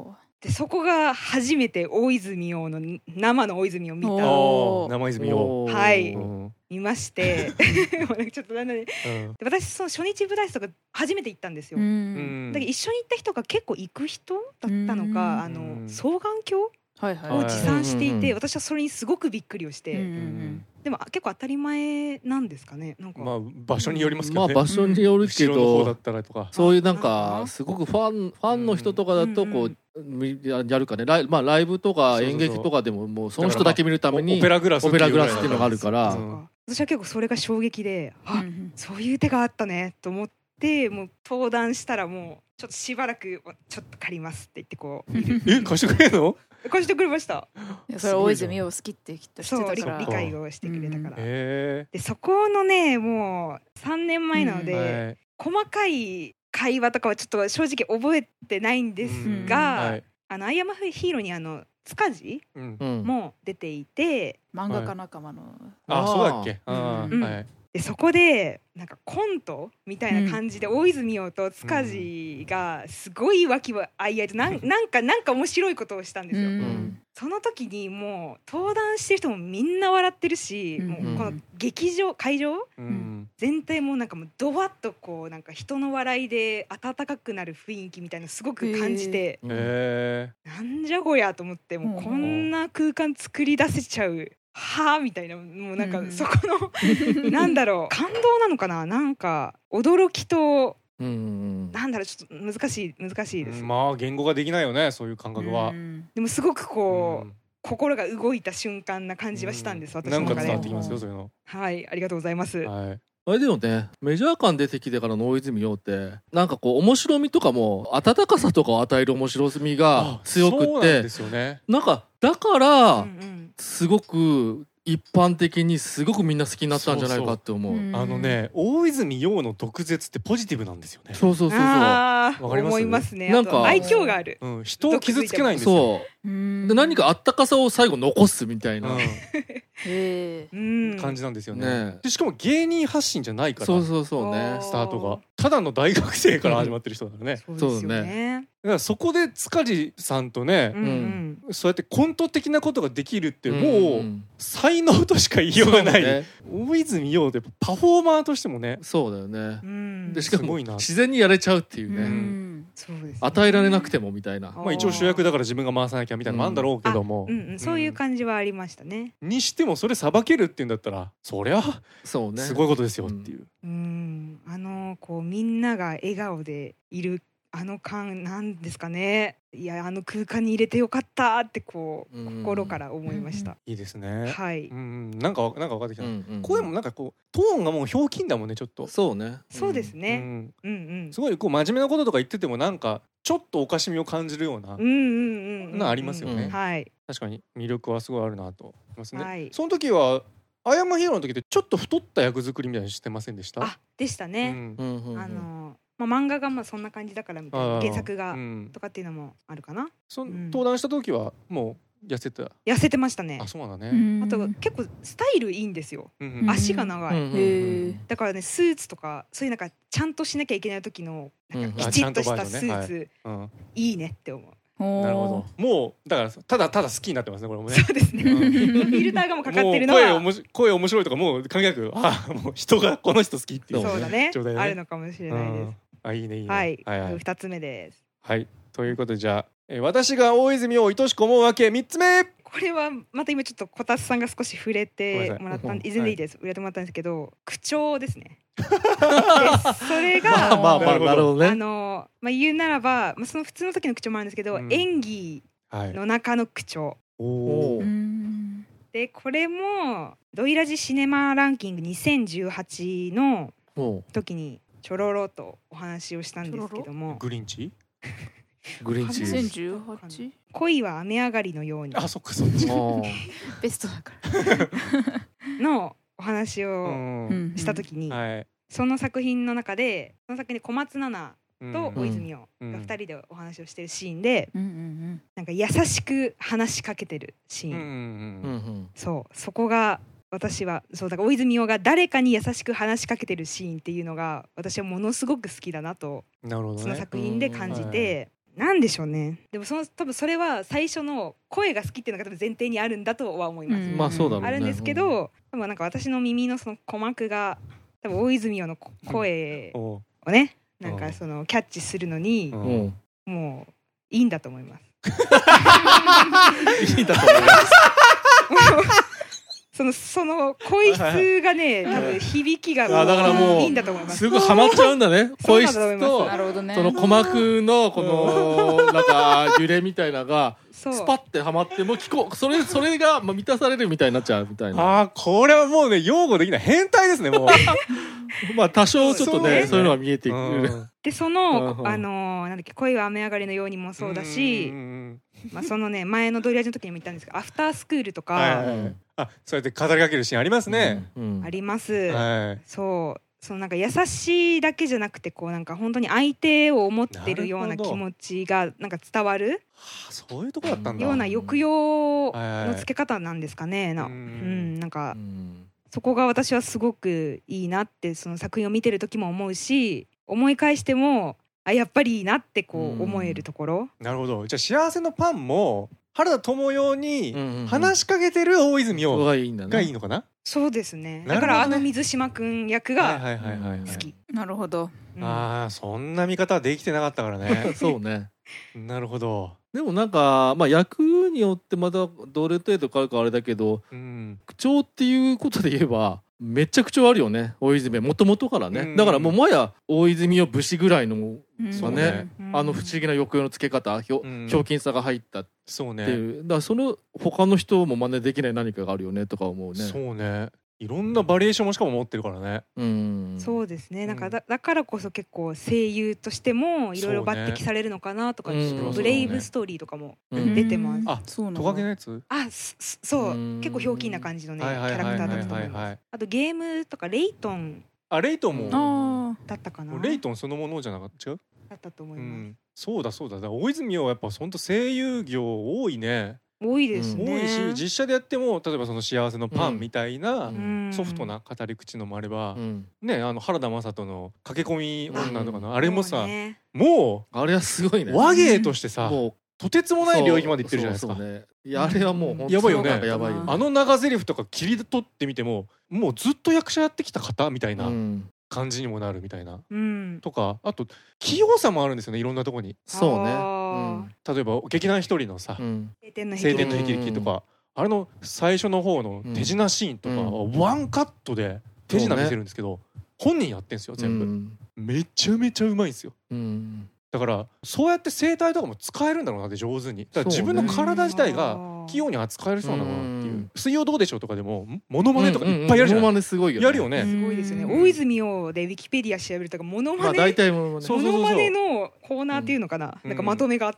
Speaker 3: でそこが初めて大泉洋の生の大泉を見た。
Speaker 1: 生泉洋
Speaker 3: はい見ましてちょっとなんだね、うん、私その初日舞台挨拶とか初めて行ったんですよ。だけど一緒に行った人が結構行く人だったのか、あの双眼鏡を持参していて、私はそれにすごくびっくりをして、でも結構当たり前なんですかね。なんか
Speaker 1: まあ場所によりますけどね。
Speaker 2: まあ場所によるけど、
Speaker 1: 後ろの方だったらとか、
Speaker 2: そういうなんかすごくファンファンの人とかだとこうやるかね、ライまあライブとか演劇とかでももうその人だけ見るために
Speaker 1: オペラグラス
Speaker 2: っていうのがあるから、
Speaker 3: 私は結構それが衝撃で、あ、そういう手があったねと思って、もう登壇したらもうちょっとしばらくちょっと借りますって言ってこう
Speaker 1: え貸してくれるの？
Speaker 3: 貸してくれました。
Speaker 4: いやそれは大泉洋好きってきっと知ってたから、
Speaker 3: 理解をしてくれたから、うん、
Speaker 1: で
Speaker 3: そこのねもうさんねんまえなので、うんはい、細かい会話とかはちょっと正直覚えてないんですが、うんはい、あのアイアムヒーローにあの塚地、うん、も出ていて、
Speaker 4: 漫画家仲間の、
Speaker 1: はい、あそうだっけ、あ、うんはい、
Speaker 3: でそこでなんかコントみたいな感じで、うん、大泉洋と塚地がすごい脇をあいあいとなんなんかなんか面白いことをしたんですよ、うん、その時にもう登壇してる人もみんな笑ってるし、うん、もうこの劇場会場、うん、全体もなんかもうドワッとこうなんか人の笑いで温かくなる雰囲気みたいなのすごく感じて、
Speaker 1: へー、
Speaker 3: なんじゃこりゃと思って、もうこんな空間作り出せちゃうはぁみたいな、もうなんかそこの、うん、なんだろう感動なのかな、なんか驚きと、うん、なんだろうちょっと難しい難しいです、
Speaker 1: うん、まあ言語ができないよねそういう感覚は、うん、
Speaker 3: でもすごくこう、うん、心が動いた瞬間な感じはしたんです、うん、私の中で。
Speaker 1: なんか伝わってきますよそういうの。
Speaker 3: はい、ありがとうございます、
Speaker 1: はい、
Speaker 2: あれだよね、メジャー感出てきてからの大泉洋ってなんかこう面白みとかも温かさとかを与える面白みが強くって、そうなんですよね。なんかだからすごく一般的にすごくみんな好きになったんじゃないかって思う。そうそう、
Speaker 1: あのね、大泉洋の毒舌ってポジティブなんですよね。
Speaker 2: そうそうそうそう。
Speaker 3: わかります。思いますね。なんか愛嬌がある。
Speaker 1: うん、人を傷つけないんですよ。
Speaker 2: そう。で何かあったかさを最後残すみたいな、うん、
Speaker 1: 感じなんですよね。ねでしかも芸人発信じゃないから。
Speaker 2: そうそうそうね。
Speaker 1: スタートがただの大学生から始まってる人だからね。
Speaker 2: そうね。
Speaker 1: だからそこで塚地さんとね、うんうん、そうやってコント的なことができるってもう才能としか言いようがない、ね、大泉洋でパフォーマーとしてもね。
Speaker 2: そうだよね、うん、でしかも自然にやれちゃうっていうね、うん、そうですね、与えられなくてもみたいな、
Speaker 1: まあ、一応主役だから自分が回さなきゃみたいなのもあるんだろうけども、
Speaker 3: うんうんうん、そういう感じはありましたね。
Speaker 1: にしてもそれさばけるっていうんだったらそりゃそうね、すごいことですよっていう、
Speaker 3: うん、あのこうみんなが笑顔でいるあの感なんですかね。いやあの空間に入れてよかったってこう、うん、心から思いました、うん、
Speaker 1: いいですね。
Speaker 3: はい、
Speaker 1: うん、なんかなんか分かってきた、うんうん、声もなんかこうトーンがもうひょうきんだもんね、ちょっと。
Speaker 2: そうね、
Speaker 3: そうですね、うん
Speaker 1: うんうん、すごいこう真面目なこととか言っててもなんかちょっとおかしみを感じるようなのありますよね、
Speaker 3: はい、
Speaker 1: 確かに魅力はすごいあるなと思いますね、はい、その時はアヤマヒーローの時ってちょっと太った役作りみたいなのしてませんでした？あ、
Speaker 3: でしたね、うん、あのまあ、漫画がまあそんな感じだからみたいな、原作が、うん、とかっていうのもあるかな。
Speaker 1: そ、うん、登壇した時はもう痩せてた？
Speaker 3: 痩せてましたね。
Speaker 1: あ、そうなんだね。
Speaker 3: あと結構スタイルいいんですよ、うん、足が長い、うん、だからねスーツとかそういうなんかちゃんとしなきゃいけない時のなんかきちっとしたスーツ、うん、いいねって思う。
Speaker 1: なるほど。もうだからただただ好きになってますね、これもね。
Speaker 3: そうですね、うん、フィルターがもうかかってるのは
Speaker 1: もう 声, 声面白いとかもう関係なく、あもう人がこの人好きっていう、
Speaker 3: そうだね、ね、あるのかもしれないです、うん、
Speaker 1: あ、いいねいいね、
Speaker 3: はい、はいはい、ふたつめです。
Speaker 1: はい、ということでじゃあ、えー、私が大泉を愛しく思うわけみっつめ。
Speaker 3: これはまた今ちょっとこたつさんが少し触れてもらったんで、全然いいです、触れてもらったんですけど、口調ですねでそれがまあまあまあなるほどね、あの、まあ、言うならば、まあ、その普通の時の口調もあるんですけど、うん、演技の中の口調、はい、おでこれもドイラジシネマランキングにせんじゅうはちの時にちょろろとお話をしたんですけども、
Speaker 1: グリンチ
Speaker 2: グリンチ
Speaker 4: にせんじゅうはち
Speaker 3: 恋は雨上がりのように、
Speaker 1: あ、そっかそっち
Speaker 4: ベストだから
Speaker 3: のお話をした時に、はい、その作品の中でその作品で小松菜奈と大泉洋がふたりでお話をしてるシーンで、うんうん、なんか優しく話しかけてるシーン、うんうん、そうそこが私はそうだから大泉洋が誰かに優しく話しかけてるシーンっていうのが私はものすごく好きだなと、なるほどね、その作品で感じて、なんでしょうね。でもその多分それは最初の声が好きっていうのが多分前提にあるんだとは思います、
Speaker 2: うん、まあそうだろうね、
Speaker 3: あるんですけど、多分なんか私の耳のその鼓膜が多分大泉洋の声をね、なんかそのキャッチするのにもういいんだと思います
Speaker 2: いいんだと思います
Speaker 3: そのその声質がね、多分響きが
Speaker 2: だからもういいんだと思います。すぐハマっちゃうんだね。声質とその鼓膜のこのなんか揺れみたいなのがスパッてハマってもう聞こう、それそれが満たされるみたいになっちゃうみたいな。
Speaker 1: ああ、これはもうね擁護できない変態ですねもう。
Speaker 2: まあ多少ちょっとね、そういうのは見えていく。
Speaker 3: でそのあのなんだっけ、恋は雨上がりのようにもそうだし、まあそのね前のドリアジの時にも言ったんですけど、アフタースクールとか、はいはいはい、
Speaker 1: あ、そうやって語りかけるシーンありますね、
Speaker 3: うんうん、あります、はい、そうそのなんか優しいだけじゃなくて、こうなんか本当に相手を思ってるような気持ちがなんか伝わる、
Speaker 1: はあ、そういうとこだったんだ、
Speaker 3: ような抑揚のつけ方なんですかね、な、うん、なんかそこが私はすごくいいなってその作品を見てる時も思うし、思い返してもあやっぱりいいなってこう思えるところ。
Speaker 1: なるほど。じゃあ幸せのパンも原田知世に話しかけてる大泉洋がいいのかな。
Speaker 3: そうですね。だからあの水島くん役が好き。
Speaker 4: なるほど。
Speaker 1: うん、ああ、そんな見方はできてなかったからね。
Speaker 2: そうね。
Speaker 1: なるほど。
Speaker 2: でもなんか、まあ、役によってまたどれ程度かあるかあれだけど、うん、口調っていうことで言えばめっちゃ口調あるよね、大泉もともとからね、うん、だからもうもや大泉洋節ぐらいの、うんね、あの不思議な抑揚のつけ方、ひょ、うん、ひょうきんさが入ったっていう、そうね、だからその他の人も真似できない何かがあるよねとか思うね。
Speaker 1: そうね、 いろんなバリエーションもしかも持ってるからね。
Speaker 3: うん、そうですね。なんか だ, だからこそ結構声優としてもいろいろ抜擢されるのかなとか、ね、ブレイブストーリーとかも出てます。
Speaker 1: あ、トカゲのやつ？
Speaker 3: あ、そう結構ひょうきんな感じのねキャラクターだったと思います。あとゲームとかレイトン、
Speaker 1: あ、レイトンも
Speaker 3: だったかな。
Speaker 1: レイトンそのものじゃなかった？違う？
Speaker 3: だったと思います。うん、
Speaker 1: そうだそうだ。だから大泉洋はやっぱ本当声優業多いね。
Speaker 3: 多いですね、
Speaker 1: 多いし、実写でやっても例えばその幸せのパンみたいなソフトな語り口のもあれば、うん、ね、あの原田雅人の駆け込み女とかの、うん、あれもさ、もう、ね、もう
Speaker 2: あれはすごいね、
Speaker 1: 話芸としてさ、もうとてつもない領域までいってるじゃないですか。
Speaker 2: そうそうそうね、いやあれはもう本当
Speaker 1: やばいよね。
Speaker 2: やばいよ。
Speaker 1: あの長台詞とか切り取ってみてももうずっと役者やってきた方みたいな感じにもなるみたいな、うん、とか、あと器用さもあるんですよね、いろんなとこに。
Speaker 2: そうね、
Speaker 1: うん、例えば劇団一人のさ、うん、晴天の霹靂とか、うん、あれの最初の方の手品シーンとか、うん、ワンカットで手品見せるんですけど、ね、本人やってんですよ全部、うん、めちゃめちゃうまいんですよ、うん、だからそうやって声帯とかも使えるんだろうなって上手に。だから自分の体自体が器用に扱えるそうなのかなっていう。水曜どうでしょうとかでもモノマネとかいっぱいやるじゃない。モノマネすごいよね。やるよね。
Speaker 3: すごいですよね。大泉洋でウィキペディア調べるとかモノマネ、
Speaker 2: まあ大体モノマネ、
Speaker 3: モノマネのコーナーっていうのかな、なんかまとめがあって、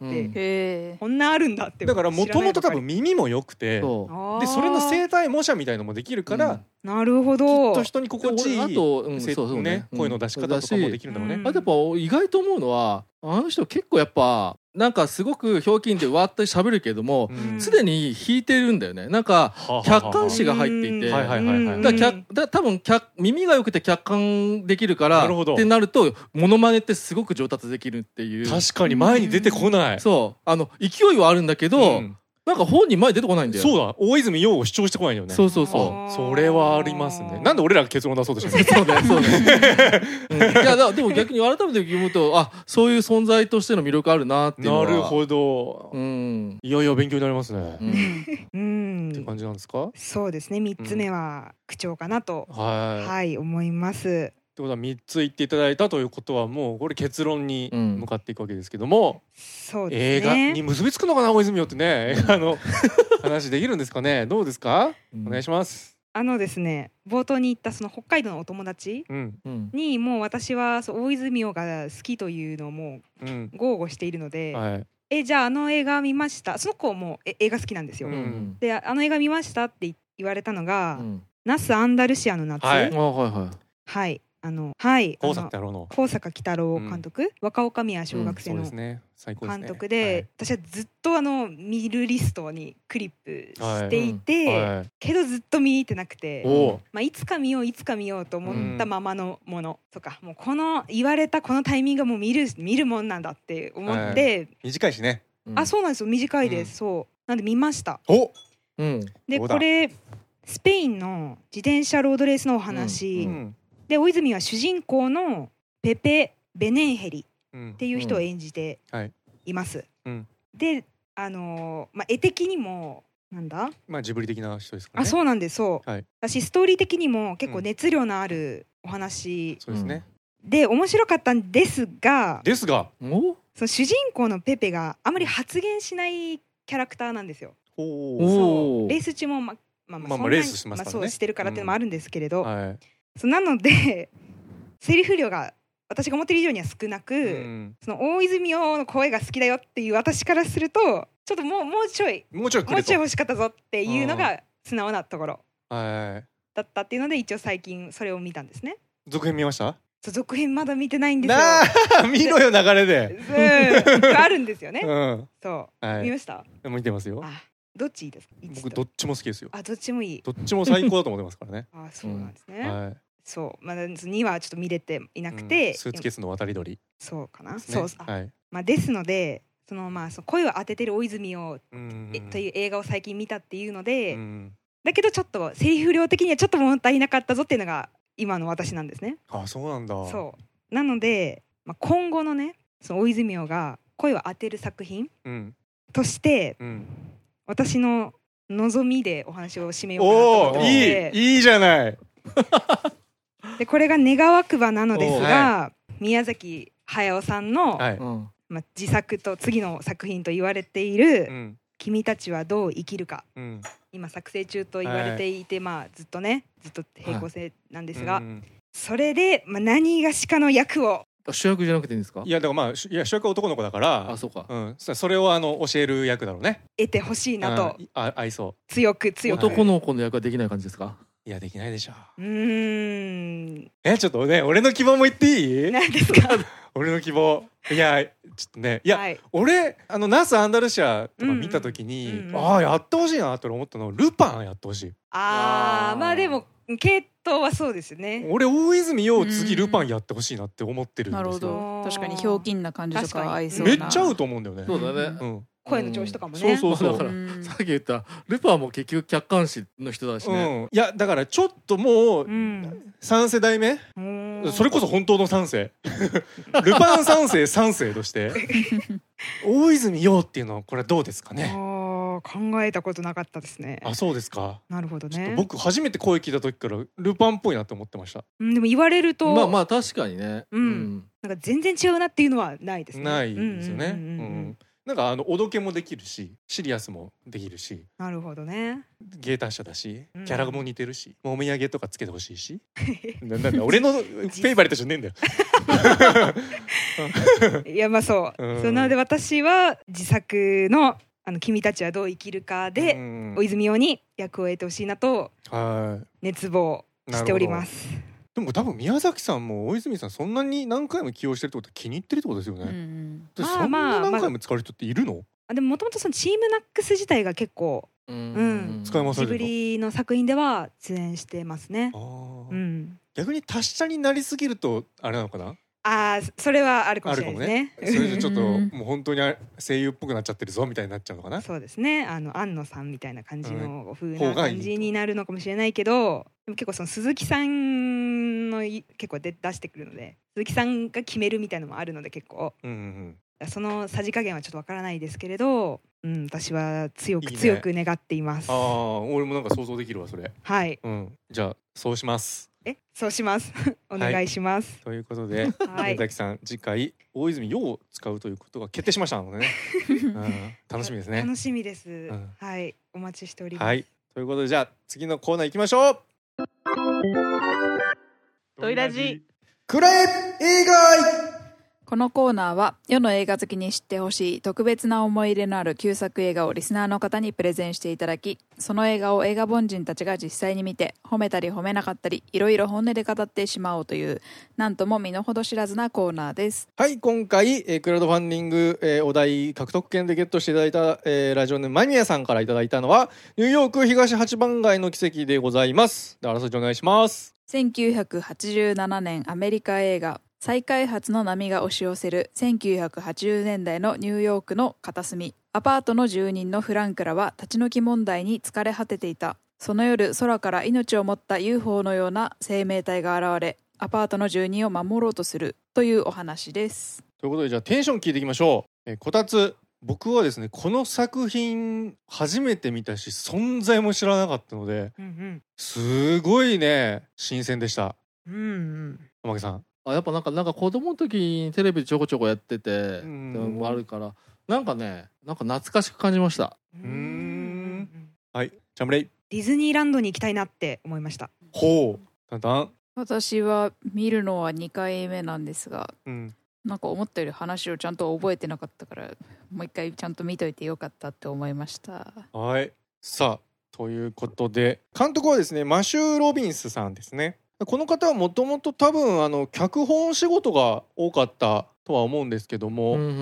Speaker 3: こんなあるんだって。
Speaker 1: だからもともと多分耳も良くて、でそれの声帯模写みたいのもできるから。
Speaker 3: なるほど。
Speaker 1: きっと人に心地いい、あと、うん、そうそうね、声の出し方とかもできるんだろうね。
Speaker 2: あとやっぱ意外と思うのは、あの人結構やっぱなんかすごくひょうきんでわーって喋るけれども、すで、うん、に弾いてるんだよね。なんか客観視が入っていて、だ多分客耳が良くて客観できるからってなるとモノマネってすごく上達できるっていう。
Speaker 1: 確かに前に出てこない。
Speaker 2: そう、あの勢いはあるんだけど。うん、なんか本人前出てこないんだよ。
Speaker 1: そうだ、大泉洋を主張してこないよね。
Speaker 2: そうそうそう。
Speaker 1: それはありますね。なんで俺らが結論出そうとしてるの？
Speaker 2: そうだよ、そうだよ。うん、いやだでも逆に改めて読むと、あ、そういう存在としての魅力あるなっていうのは。
Speaker 1: なるほど。うん。いやいや勉強になりますね。うん。って感じなんですか？
Speaker 3: そうですね。三つ目は口調かなと、うん、はい、はい、思います。
Speaker 1: ってことはみっつ言っていただいたということはもうこれ結論に向かっていくわけですけども、
Speaker 3: うん、そうですね、
Speaker 1: 映画に結びつくのかな、大泉洋ってね、映画の話できるんですかね。どうですか、うん、お願いします。
Speaker 3: あのですね、冒頭に言ったその北海道のお友達にもう私はそう大泉洋が好きというのをもう豪語しているので、うん、はい、えじゃああの映画見ました、その子もえ映画好きなんですよ、うん、であの映画見ましたって言われたのが、うん、ナス・アンダルシアの夏、はい、はいはい、はい、あのはい
Speaker 1: 高坂太郎の
Speaker 3: 高坂喜太郎監督、うん、若岡宮小学生の監督で、私はずっとあの見るリストにクリップしていて、はいはい、けどずっと見に行ってなくて、まあ、いつか見よういつか見ようと思ったままのものとか、もうこの言われたこのタイミングがもう見る見るもんなんだって思って、はい、
Speaker 1: 短いしね、
Speaker 3: うん、あ、そうなんですよ、短いです、うん、そうなんで見ました。
Speaker 1: お、
Speaker 3: うん、でこれスペインの自転車ロードレースのお話、うんうん、で大泉は主人公のペペ・ベネンヘリっていう人を演じています、うんうん、で、あのーまあ、絵的にもなんだ、
Speaker 1: まあ、ジブリ的な人ですかね。
Speaker 3: あ、そうなんです、そう、はい、私ストーリー的にも結構熱量のあるお話、うん、
Speaker 1: そうですね、
Speaker 3: で面白かったんですが
Speaker 1: ですが
Speaker 3: その主人公のペペがあまり発言しないキャラクターなんですよ。おそうレース中もままあまあそんなに、まあ、レースしますからね、まあ、そうしてるからっていうのもあるんですけれど、うん、はい、そうなのでセリフ量が私が思ってる以上には少なく、うん、その大泉洋の声が好きだよっていう私からするとちょっともうもうちょい
Speaker 1: もうちょい
Speaker 3: もうちょい欲しかったぞっていうのが素直なところだったっていうので、一応最近それを見たんですね。
Speaker 1: 続編見ました？
Speaker 3: 続編まだ見てないんですよ。
Speaker 1: 見ろよ流れで、
Speaker 3: うん、あるんですよね、うん、そう、はい、見ました？
Speaker 1: 見てますよ。
Speaker 3: あ、どっちいいですか？
Speaker 1: 僕どっちも好きですよ。
Speaker 3: あ、どっちもいい。
Speaker 1: どっちも最高だと思ってますからね。
Speaker 3: あ、そうなんですね、うん、はい、そう、まだにはちょっと見れていなくて、うん、
Speaker 1: スーツケースの渡り鳥、
Speaker 3: そうかな、ね、
Speaker 1: そう、
Speaker 3: はい、まあ、ですのでその、まあ、その声を当ててる大泉洋という映画を最近見たっていうので、うん、だけどちょっとセリフ量的にはちょっと物足りなかったぞっていうのが今の私なんですね。
Speaker 1: あ、そうなんだ。
Speaker 3: そうなので、まあ、今後のねその大泉洋が声を当てる作品として、うん、私の望みでお話を締めようかなと思って、
Speaker 1: いい、いいじゃない
Speaker 3: でこれが願わくばなのですが、はい、宮崎駿さんの、はい、まあ、自作と次の作品と言われている、うん、 君たちはどう生きるか、
Speaker 1: うん、
Speaker 3: 今作成中と言われていて、はい、まあずっとねずっと並行性なんですが、はい、うん、それで、まあ、何がしかの役を
Speaker 2: 主役じゃなくていいんですか？
Speaker 1: いやだからまあいや主役は男の子だから、
Speaker 2: あそうか、
Speaker 1: うん、それをあの教える役だろうね。
Speaker 3: 得てほしいなと、
Speaker 1: あ合いそう。
Speaker 3: 強く強く。
Speaker 2: 男の子の役はできない感じですか？
Speaker 1: いやできないでしょ。
Speaker 3: うーん。
Speaker 1: えちょっとね俺の希望も言っていい？
Speaker 3: 何ですか？
Speaker 1: 俺の希望。いやちょっとねいや、はい、俺あのナス・アンダルシアとか見た時に、うんうん、ああやってほしいなって思ったのルパンやってほしい。
Speaker 3: ああまあでも系統はそうですよね。
Speaker 1: 俺大泉洋次ルパンやってほしいなって思ってるんですよ。
Speaker 4: なるほど。確かにひょうきんな感じとか合いそう
Speaker 1: な。めっちゃ合うと思うんだよね。
Speaker 2: そうだね。
Speaker 1: うん、
Speaker 3: 声の調子とかもね。
Speaker 1: そうそうそう。
Speaker 2: だからさっき言ったルパンも結局客観視の人だしね。
Speaker 1: うん、いやだからちょっともうさん世代目、うん、それこそ本当のさん世ルパンさん世さん世として大泉洋っていうのはこれどうですかね。
Speaker 3: 考えたことなかったですね。
Speaker 1: あそうですか。
Speaker 3: なるほどね。
Speaker 1: 僕初めて声聞いた時からルパンっぽいなって思ってました。
Speaker 3: うん、でも言われると
Speaker 2: まあまあ確かにね、
Speaker 3: うん、うん、なんか全然違うなっていうのはないですね。
Speaker 1: ないですよね。なんかあのおどけもできるしシリアスもできるし。
Speaker 3: なるほどね。
Speaker 1: 芸達者だしキャラも似てるし、うん、お土産とかつけてほしいしなんだ俺のフェイバリットじゃねえんだ
Speaker 3: よいやまあそう、うん、そうなので私は自作のあの君たちはどう生きるかで、うん、大泉洋に役を得てほしいなと熱望しております。
Speaker 1: でも多分宮崎さんも大泉さんそんなに何回も起用してるってことは気に入ってるってことですよね。うん、でそんな何回も使う人っているの？
Speaker 3: あでももともとそのチームナックス自体が結構、うんうん、
Speaker 1: 使います
Speaker 3: ジブリの作品では出演してますね。あ、
Speaker 1: うん、逆に達者になりすぎるとあれなのかな？
Speaker 3: ああそれはあるかもしれないですね。
Speaker 1: ねそれでちょっともう本当に声優っぽくなっちゃってるぞみたいになっちゃうのかな。
Speaker 3: そうですね。あの庵野さんみたいな感じの風な感じになるのかもしれないけど、でも結構その鈴木さんの結構で出してくるので鈴木さんが決めるみたいなのもあるので結構、うんうんうん、そのさじ加減はちょっとわからないですけれど、うん、私は強く強く願っています。
Speaker 1: いいね。ああ俺もなんか想像できるわそれ。
Speaker 3: はい、
Speaker 1: うん、じゃあそうします。
Speaker 3: えそうしますお願いします、
Speaker 1: はい、ということで宮崎さん次回大泉洋を使うということが決定しましたのでね、うん、楽しみですね。
Speaker 3: 楽しみです、うん、はいお待ちしております、
Speaker 1: はい、ということでじゃあ次のコーナー行きましょう。
Speaker 3: ドイラジ
Speaker 1: くらえ映画。
Speaker 4: このコーナーは世の映画好きに知ってほしい特別な思い入れのある旧作映画をリスナーの方にプレゼンしていただき、その映画を映画凡人たちが実際に見て褒めたり褒めなかったりいろいろ本音で語ってしまおうというなんとも身の程知らずなコーナーです。
Speaker 1: はい、今回、えー、クラウドファンディング、えー、お題獲得権でゲットしていただいた、えー、ラジオネームマニアさんからいただいたのはニューヨーク東八番街の奇跡でございます。であらすじお願いします。
Speaker 4: せんきゅうひゃくはちじゅうななねんアメリカ映画再開発の波が押し寄せるせんきゅうひゃくはちじゅうねんだいのニューヨークの片隅、アパートの住人のフランクらは立ち退き問題に疲れ果てていた。その夜空から命を持った ユーフォー のような生命体が現れアパートの住人を守ろうとするというお話です。
Speaker 1: ということでじゃあテンション聞いていきましょう。えこたつ僕はですねこの作品初めて見たし存在も知らなかったので、うんうん、すごいね新鮮でした。うんうん。天木さん。
Speaker 2: あやっぱなんかなんか子供の時にテレビちょこちょこやっててもあるからなんかねなんか懐かしく感じました。うー
Speaker 1: んはいチャンブレイ。
Speaker 3: ディズニーランドに行きたいなって思いました。
Speaker 1: ほうタンタン。
Speaker 4: 私は見るのはにかいめなんですが、うん、なんか思ったより話をちゃんと覚えてなかったからもう一回ちゃんと見といてよかったって思いました。
Speaker 1: はいさあということで監督はですねマシュー・ロビンスさんですね。この方はもともと多分あの脚本仕事が多かったとは思うんですけども、うんうんうんうん、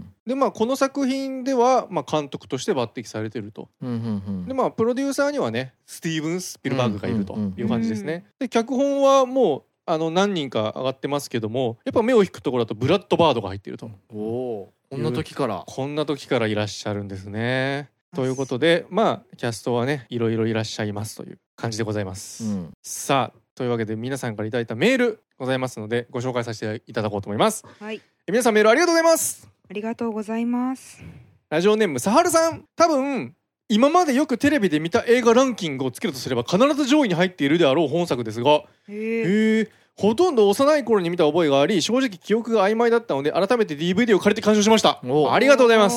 Speaker 1: でまあこの作品ではまあ監督として抜擢されてると、うんうんうん、でまあプロデューサーにはねスティーブン・スピルバーグがいるという感じですね、うんうんうん、で脚本はもうあの何人か上がってますけどもやっぱ目を引くところだとブラッド・バードが入っていると。
Speaker 2: おこんな時から
Speaker 1: こんな時からいらっしゃるんですね。ということでまあキャストはねいろいろいらっしゃいますという感じでございます、うん、さあというわけで皆さんからいただいたメールございますのでご紹介させていただこうと思います、はい、皆さんメールありがとうございます。
Speaker 3: ありがとうございます。
Speaker 1: ラジオネームさはるさん。多分今までよくテレビで見た映画ランキングをつけるとすれば必ず上位に入っているであろう本作ですが、へーほとんど幼い頃に見た覚えがあり正直記憶が曖昧だったので改めて ディーブイディー を借りて鑑賞しました。ありがとうございます。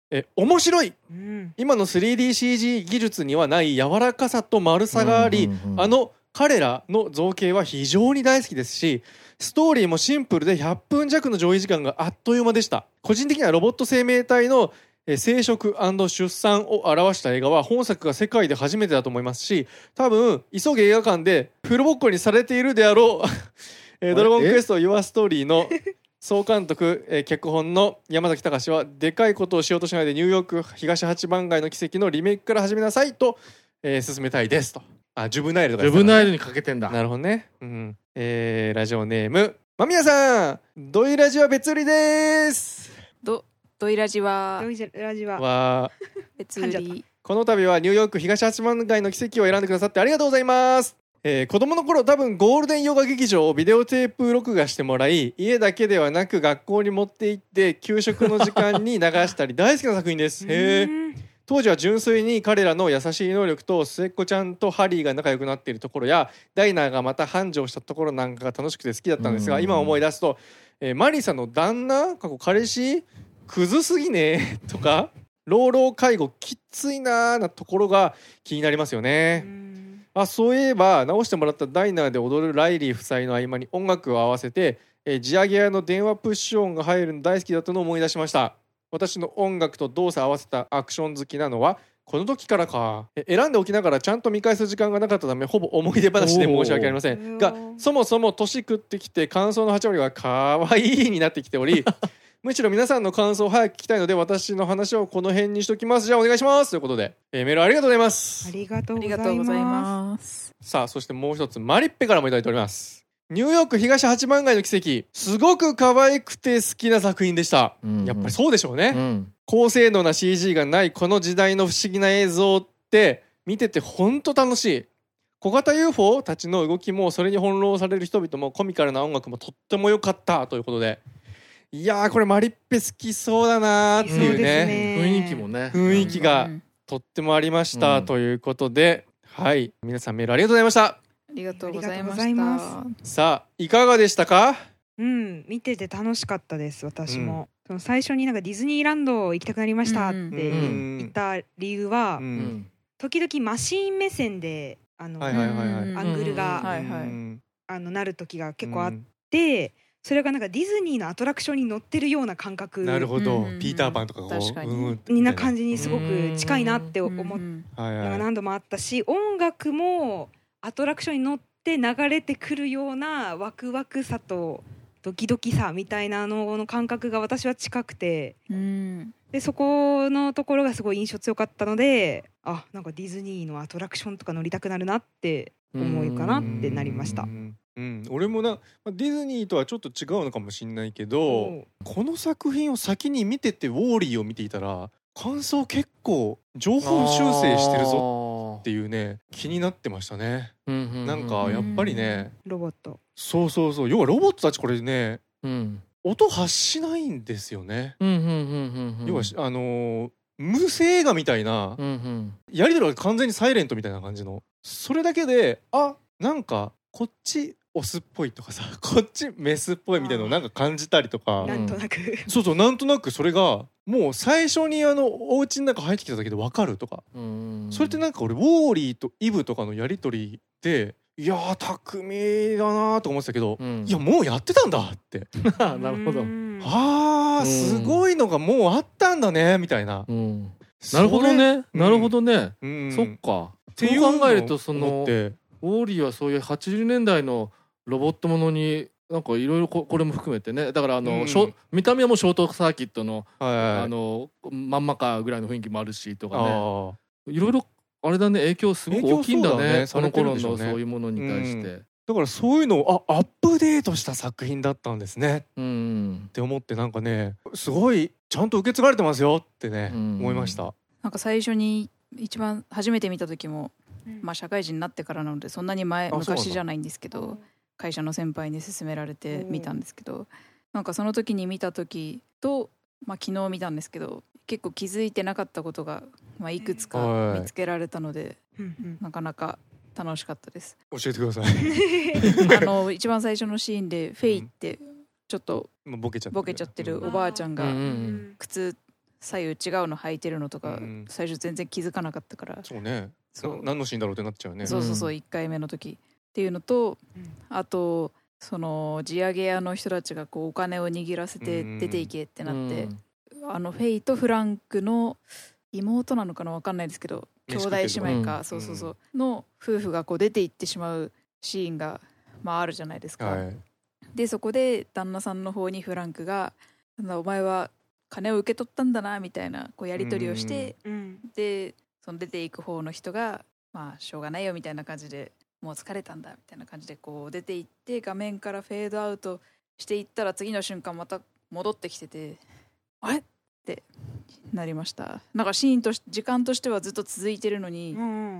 Speaker 1: え面白い、
Speaker 3: うん、
Speaker 1: 今の スリーディーシージー 技術にはない柔らかさと丸さがあり、うんうんうん、あの彼らの造形は非常に大好きですし、ストーリーもシンプルでひゃっぷん弱の上映時間があっという間でした。個人的にはロボット生命体の生殖&出産を表した映画は本作が世界で初めてだと思いますし、多分急げ映画館でフルボッコにされているであろうドラゴンクエスト Your Story の総監督、えー、脚本の山崎隆はでかいことをしようとしないでニューヨーク東八番街の奇跡のリメイクから始めなさいと、えー、進めたいですと。あ、ジュブナイルとか、
Speaker 2: ね、ジュブナイルにかけてんだ。
Speaker 1: なるほどね、うんえー、ラジオネーム間宮さん、ドイラジは別売りです。
Speaker 4: どドイラジは
Speaker 3: ドイラジは
Speaker 1: わ
Speaker 4: 別売り。
Speaker 1: この度はニューヨーク東八幡街の奇跡を選んでくださってありがとうございます。えー、子供の頃多分ゴールデンヨガ劇場をビデオテープ録画してもらい、家だけではなく学校に持って行って給食の時間に流したり大好きな作品です。へー。当時は純粋に彼らの優しい能力と末っ子ちゃんとハリーが仲良くなっているところやダイナーがまた繁盛したところなんかが楽しくて好きだったんですが、今思い出すと、えー、マリサの旦那過去彼氏クズすぎねとか老老介護きついなーなところが気になりますよね。あ、そういえば直してもらったダイナーで踊るライリー夫妻の合間に音楽を合わせて、えー、地上げ屋の電話プッシュ音が入るの大好きだったのを思い出しました。私の音楽と動作合わせたアクション好きなのはこの時からか。選んでおきながらちゃんと見返す時間がなかったためほぼ思い出話で申し訳ありませんが、そもそも年食ってきて感想のはち割はかわいいになってきておりむしろ皆さんの感想を早く聞きたいので私の話をこの辺にしときます。じゃあお願いしますということで、えー、メールありがとうございます。
Speaker 3: ありがとうございます。
Speaker 1: さあそしてもう一つマリッペからもいただいております。ニューヨーク東八幡街の奇跡、すごく可愛くて好きな作品でした、うんうん、やっぱりそうでしょうね、うん、高性能な シージー がないこの時代の不思議な映像って見ててほんと楽しい。小型 ユーフォー たちの動きもそれに翻弄される人々もコミカルな音楽もとっても良かったということで、いやーこれマリッペ好きそうだなーっていう ね,
Speaker 2: ね雰囲気もね
Speaker 1: 雰囲気がとってもありました、うん、ということで、はい皆さんメールありがとうございました。
Speaker 4: ありがとうございました。
Speaker 1: さあいかがでしたか？
Speaker 3: うん見てて楽しかったです。私も、うん、その最初になんかディズニーランド行きたくなりましたって言った理由は、うんうん、時々マシーン目線であの、はいはいはいはい、アングルが、はいはい、あのなる時が結構あって、うんそれがなんかディズニーのアトラクションに乗ってるような感覚。
Speaker 1: なるほど、うん、ピーターパンとかが
Speaker 3: 確かに、うん、な感じにすごく近いなって思ったのが何度もあったし、音楽もアトラクションに乗って流れてくるようなワクワクさとドキドキさみたいなのの感覚が私は近くて、うん、でそこのところがすごい印象強かったので、あなんかディズニーのアトラクションとか乗りたくなるなって思いかなってなりました。
Speaker 1: うん、俺もなディズニーとはちょっと違うのかもしれないけど、この作品を先に見ててウォーリーを見ていたら感想結構情報修正してるぞっていうね気になってましたね、うんうんうん、なんかやっぱりね
Speaker 3: ロボット
Speaker 1: そうそうそう要はロボットたちこれね、うん、音発しないんですよね、うんうんうんうん、要はあのー、無声映画みたいな、うんうん、やり取りが完全にサイレントみたいな感じの、それだけであなんかこっちオスっぽいとかさこっちメスっぽいみたいなのをなんか感じたりとか、
Speaker 3: なんとなく
Speaker 1: そうそうなんとなくそれがもう最初にあのお家の中入ってきただけで分かるとか、うんそれってなんか俺ウォーリーとイブとかのやり取りでいやー巧みだなと思ってたけど、うん、いやもうやってたんだって
Speaker 2: なるほど
Speaker 1: あーすごいのがもうあったんだねみたいな、うん、
Speaker 2: なるほどねなるほどね、うん、そっかっていう考えるとそのウォーリーはそういうはちじゅうねんだいのロボットものになんかいろいろこれも含めてねだからあの、うん、見た目はもうショートサーキットの、はいはい、あのまんまかぐらいの雰囲気もあるしとかねいろいろあれだね影響すごく大きいんだねその頃のそういうものに対して、うん、
Speaker 1: だからそういうのをあアップデートした作品だったんですね、うん、って思ってなんかねすごいちゃんと受け継がれてますよってね、うん、思いました。
Speaker 4: なんか最初に一番初めて見た時も、まあ、社会人になってからなのでそんなに前昔じゃないんですけど会社の先輩に勧められて見たんですけど、なんかその時に見た時と、まあ、昨日見たんですけど結構気づいてなかったことが、まあ、いくつか見つけられたのでなかなか楽しかったです。
Speaker 1: 教えてください
Speaker 4: あの一番最初のシーンでフェイってちょっとボケちゃってるおばあちゃんが靴左右違うの履いてるのとか、うん、最初全然気づかなかったから。
Speaker 1: そうね。そう何のシーンだろうってなっちゃうね。
Speaker 4: そうそうそう、いっかいめの時っていうのと、うん、あとその地上げ屋の人たちがこうお金を握らせて出ていけってなって、うん、あのフェイとフランクの妹なのかな分かんないですけど、兄弟姉妹か、うん、そうそうそう、うん、の夫婦がこう出て行ってしまうシーンが、まあ、あるじゃないですか、はい、でそこで旦那さんの方にフランクがお前は金を受け取ったんだなみたいなこうやり取りをして、うん、でその出ていく方の人がまあしょうがないよみたいな感じで、もう疲れたんだみたいな感じでこう出ていって、画面からフェードアウトしていったら次の瞬間また戻ってきてて、あれってなりました。なんかシーンとし時間としてはずっと続いてるのに、うん、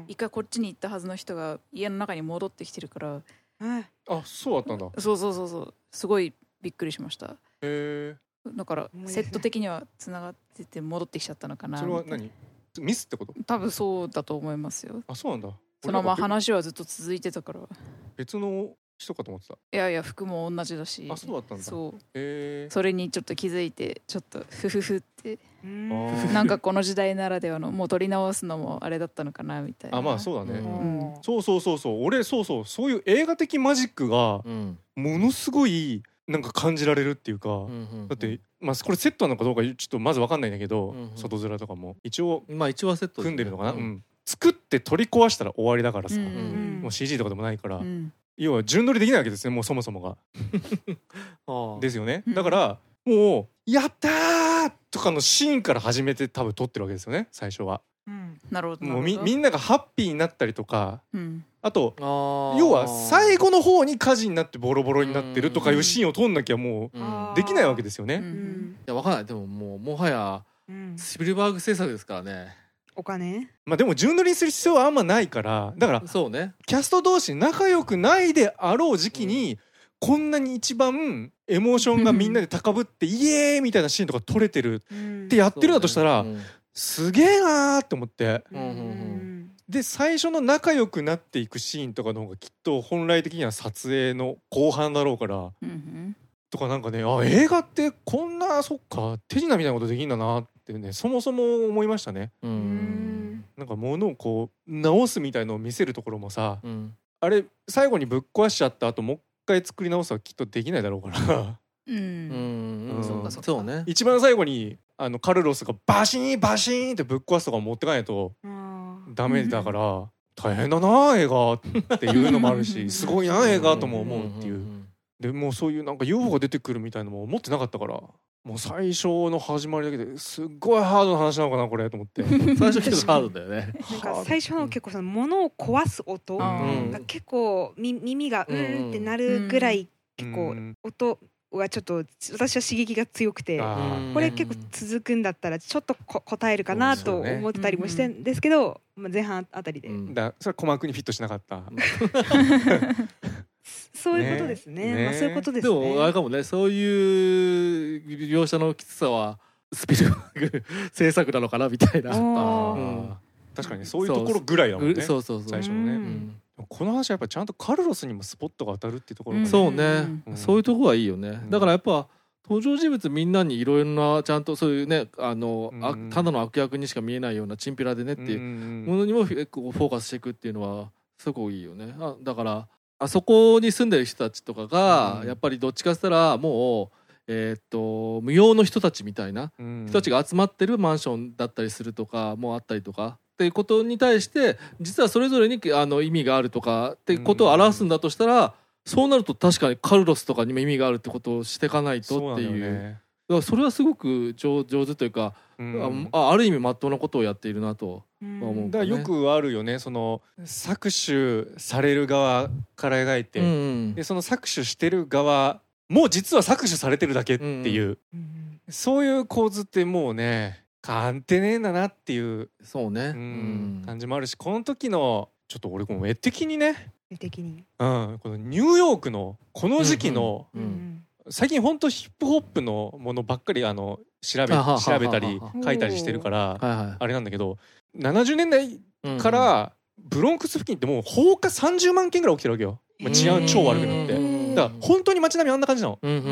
Speaker 4: 一回こっちに行ったはずの人が家の中に戻ってきてるから、
Speaker 1: うん、あ、そうだったんだ。
Speaker 4: そうそうそうそう、すごいびっくりしました。
Speaker 1: へ
Speaker 4: ー。だからセット的にはつながってて戻ってきちゃったのかな。
Speaker 1: それは何？ミスってこと？
Speaker 4: 多分そうだと思いますよ。
Speaker 1: あ、そうなんだ。
Speaker 4: そのまま話はずっと続いてたから。
Speaker 1: 別の人かと思ってた。
Speaker 4: いやいや、服も同じだし。
Speaker 1: あ、そうだったんだ。
Speaker 4: そう。
Speaker 1: へー。
Speaker 4: それにちょっと気づいて、ちょっとフフフってなんかこの時代ならではの、もう撮り直すのもあれだったのかなみたいな。
Speaker 1: あ、まあそうだね、うん、そうそうそうそう、俺そうそうそういう映画的マジックがものすごいなんか感じられるっていうか、うん、だってまあこれセットなのかどうかちょっとまず分かんないんだけど、うん、外面とかも一応
Speaker 2: まあ一応はセット
Speaker 1: 組んでるのかな、うんうん、作って取り壊したら終わりだからさ、うん、もう シージー とかでもないから、うん、要は順撮りできないわけですね、もうそもそもがあですよね。だからもうやったーとかのシーンから始めて多分撮ってるわけですよね、最初は。
Speaker 4: うん、なるほど。
Speaker 1: もう み, みんながハッピーになったりとか、うん、あとあ要は最後の方に火事になってボロボロになってるとかいうシーンを撮んなきゃもうできないわけですよね。うんうん、
Speaker 2: いや分からない。でももうもはやスピルバーグ制作ですからね。
Speaker 3: お金、
Speaker 1: まあでも順撮りにする必要はあんまないから、だから
Speaker 2: そうね、
Speaker 1: キャスト同士仲良くないであろう時期に、うん、こんなに一番エモーションがみんなで高ぶってイエーイみたいなシーンとか撮れてるってやってるんだとしたら、うん、すげえなーって思って、うんうんうん、で最初の仲良くなっていくシーンとかの方がきっと本来的には撮影の後半だろうから、うんうん、とかなんかね、あ映画ってこんなそっか手品みたいなことできるんだなってね、そもそも思いましたね。うん、なんか物をこう直すみたいのを見せるところもさ、うん、あれ最後にぶっ壊しちゃった後もう一回作り直すはきっとできないだろうからうん、うん、そうかそうね。一番最後にあのカルロスがバシーンバシーンってぶっ壊すとか持ってかないとダメだから、大変だな映画っていうのもあるしすごいな映画とも思うっていう。でもうそういうなんか ユーフォー が出てくるみたいなのも思ってなかったから、もう最初の始まりだけですっごいハードな話なのかなこれと思って
Speaker 2: 最初結構ハードだよね。
Speaker 3: なんか最初の結構その物を壊す音が結構耳がうんってなるぐらい結構音がちょっと私は刺激が強くて、これ結構続くんだったらちょっとこ答えるかなと思ってたりもしてんですけど、前半あたりで、うん、
Speaker 1: だそれは鼓膜にフィットしなかった
Speaker 3: そういうことですね。ね、まあ、そういうことですね。
Speaker 2: でもあれかもね、そういう描写のきつさはスピルバーグ制作なのかなみたいな。あ、
Speaker 1: うん、確かにそういうところぐらいだもんね。
Speaker 2: そうそうそう、
Speaker 1: 最初のね。うん、この話はやっぱちゃんとカルロスにもスポットが当たるっていうところが、ね、
Speaker 2: そうね、うん、そういうところはいいよね。だからやっぱ登場人物みんなにいろいろなちゃんとそういうね、あの、うん、ただの悪役にしか見えないようなチンピラでねっていうものにもフォーカスしていくっていうのはすごくいいよね。あ、だからあそこに住んでる人たちとかが、うん、やっぱりどっちかしたらもう、えー、っと無用の人たちみたいな人たちが集まってるマンションだったりするとかもあったりとかっていうことに対して実はそれぞれにあの意味があるとかってことを表すんだとしたら、うん、そうなると確かにカルロスとかにも意味があるってことをしていかないとっていう、ね、だからそれはすごく 上, 上手というか、うん、あ, ある意味真っ当なことをやっているなと思う、ね、
Speaker 1: だからよくあるよね、その搾取される側から描いて、うんうん、でその搾取してる側も実は搾取されてるだけっていう、うんうん、そういう構図ってもうね変わってねえんだなっていう
Speaker 2: そうね、
Speaker 1: うん、感じもあるし、この時のちょっと俺も絵的にね、
Speaker 3: 絵的に、
Speaker 1: うん、このニューヨークのこの時期の、うんうん、最近ほんとヒップホップのものばっかりあの調べ、調べたり書いたりしてるから、はいはい、あれなんだけどななじゅうねんだいからブロンクス付近ってもう放火さんじゅうまんけんぐらい起きてるわけよ、まあ、治安超悪くなって、だから本当に街並みあんな感じなの、うんうん、で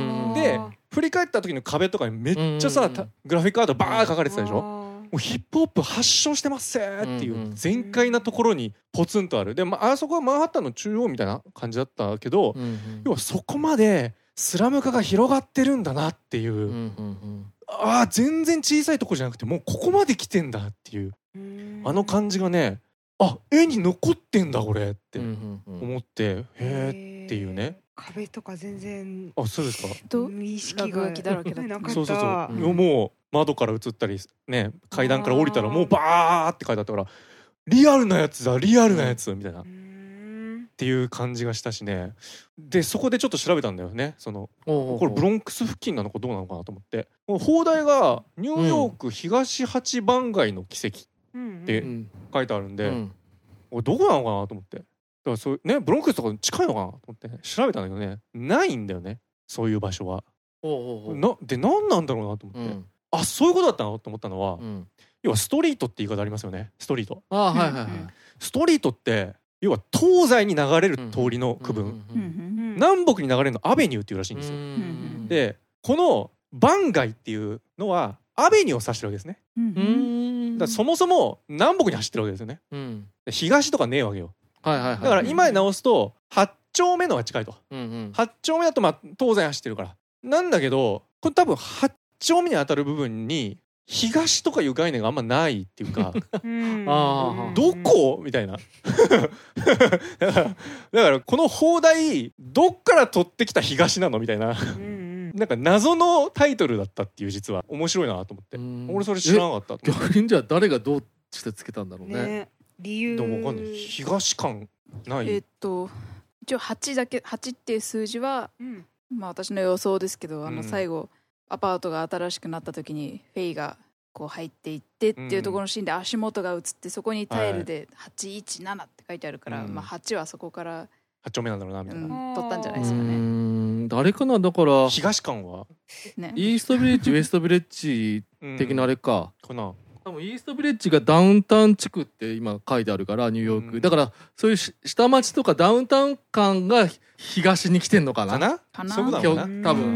Speaker 1: で振り返った時の壁とかにめっちゃさグラフィックアートバーッ書かれてたでしょ。もうヒップホップ発祥してますっていう全開なところにポツンとある。で、まあ、あそこはマンハッタンの中央みたいな感じだったけど、要はそこまでスラム化が広がってるんだなっていう、ああ全然小さいとこじゃなくてもうここまで来てんだっていうあの感じがね、あ絵に残ってんだこれって思って、へえっていうね。
Speaker 3: 壁とか全然
Speaker 1: あそうですか。
Speaker 3: 意識が
Speaker 4: だらけだった。
Speaker 1: そうそうそう、うん、もう窓から映ったりね階段から降りたらもうバーって書いてあったからリアルなやつだリアルなやつみたいなっていう感じがしたしね。でそこでちょっと調べたんだよね。そのこれブロンクス付近なのかどうなのかなと思って、砲台がニューヨーク東八番街の奇跡って書いてあるんで、うんうん、どこなのかなと思って、だからそうねブロンクスとか近いのかなと思って、ね、調べたんだけどねないんだよねそういう場所は。おうおうおうなで何なんだろうなと思って、うん、あそういうことだったのと思ったのは、うん、要はストリートって言い方ありますよね。ストリート、あ、はいはいはい、ストリートって要は東西に流れる通りの区分、南北に流れるのアベニューっていうらしいんですよ。でこの番街っていうのはアベニューを指してるわけですね。だからそもそも南北に走ってるわけですよね、うん、東とかねえわけよ、はいはいはい、だから今に直すとはち丁目のが近いと、うんうん、はち丁目だとまあ東西走ってるからなんだけど、これ多分はち丁目に当たる部分に東とかいう概念があんまないっていうかあどこみたいなだから、だからこの砲台どっから取ってきた東なのみたいななんか謎のタイトルだったっていう、実は面白いなと思って、俺それ知らなかった。
Speaker 2: 逆にじゃあ誰がどうしてつけたんだろうね。ね
Speaker 3: 理由
Speaker 1: でもわかんない。東感ない。
Speaker 4: えっと一応はちだけはちっていう数字は、うん、まあ私の予想ですけど、あの最後、うん、アパートが新しくなった時にフェイがこう入っていってっていうところのシーンで足元が映って、そこにタイルではちいちななって書いてあるから、はい、まあはちはそこからは
Speaker 1: ち丁目なんだろうなみたいな、
Speaker 4: うん、取ったんじゃないですかね。
Speaker 2: うーん誰かな。だから
Speaker 1: 東館は、
Speaker 2: ね、イーストビレッジウエストビレッジ的なあれか、
Speaker 1: うん、かな。
Speaker 2: 多分イーストビレッジがダウンタウン地区って今書いてあるからニューヨーク、うん、だからそういう下町とかダウンタウン感が東に来てんのかな。
Speaker 1: かな。
Speaker 2: かな
Speaker 1: そういうことだもんな
Speaker 2: 多分、
Speaker 1: うん、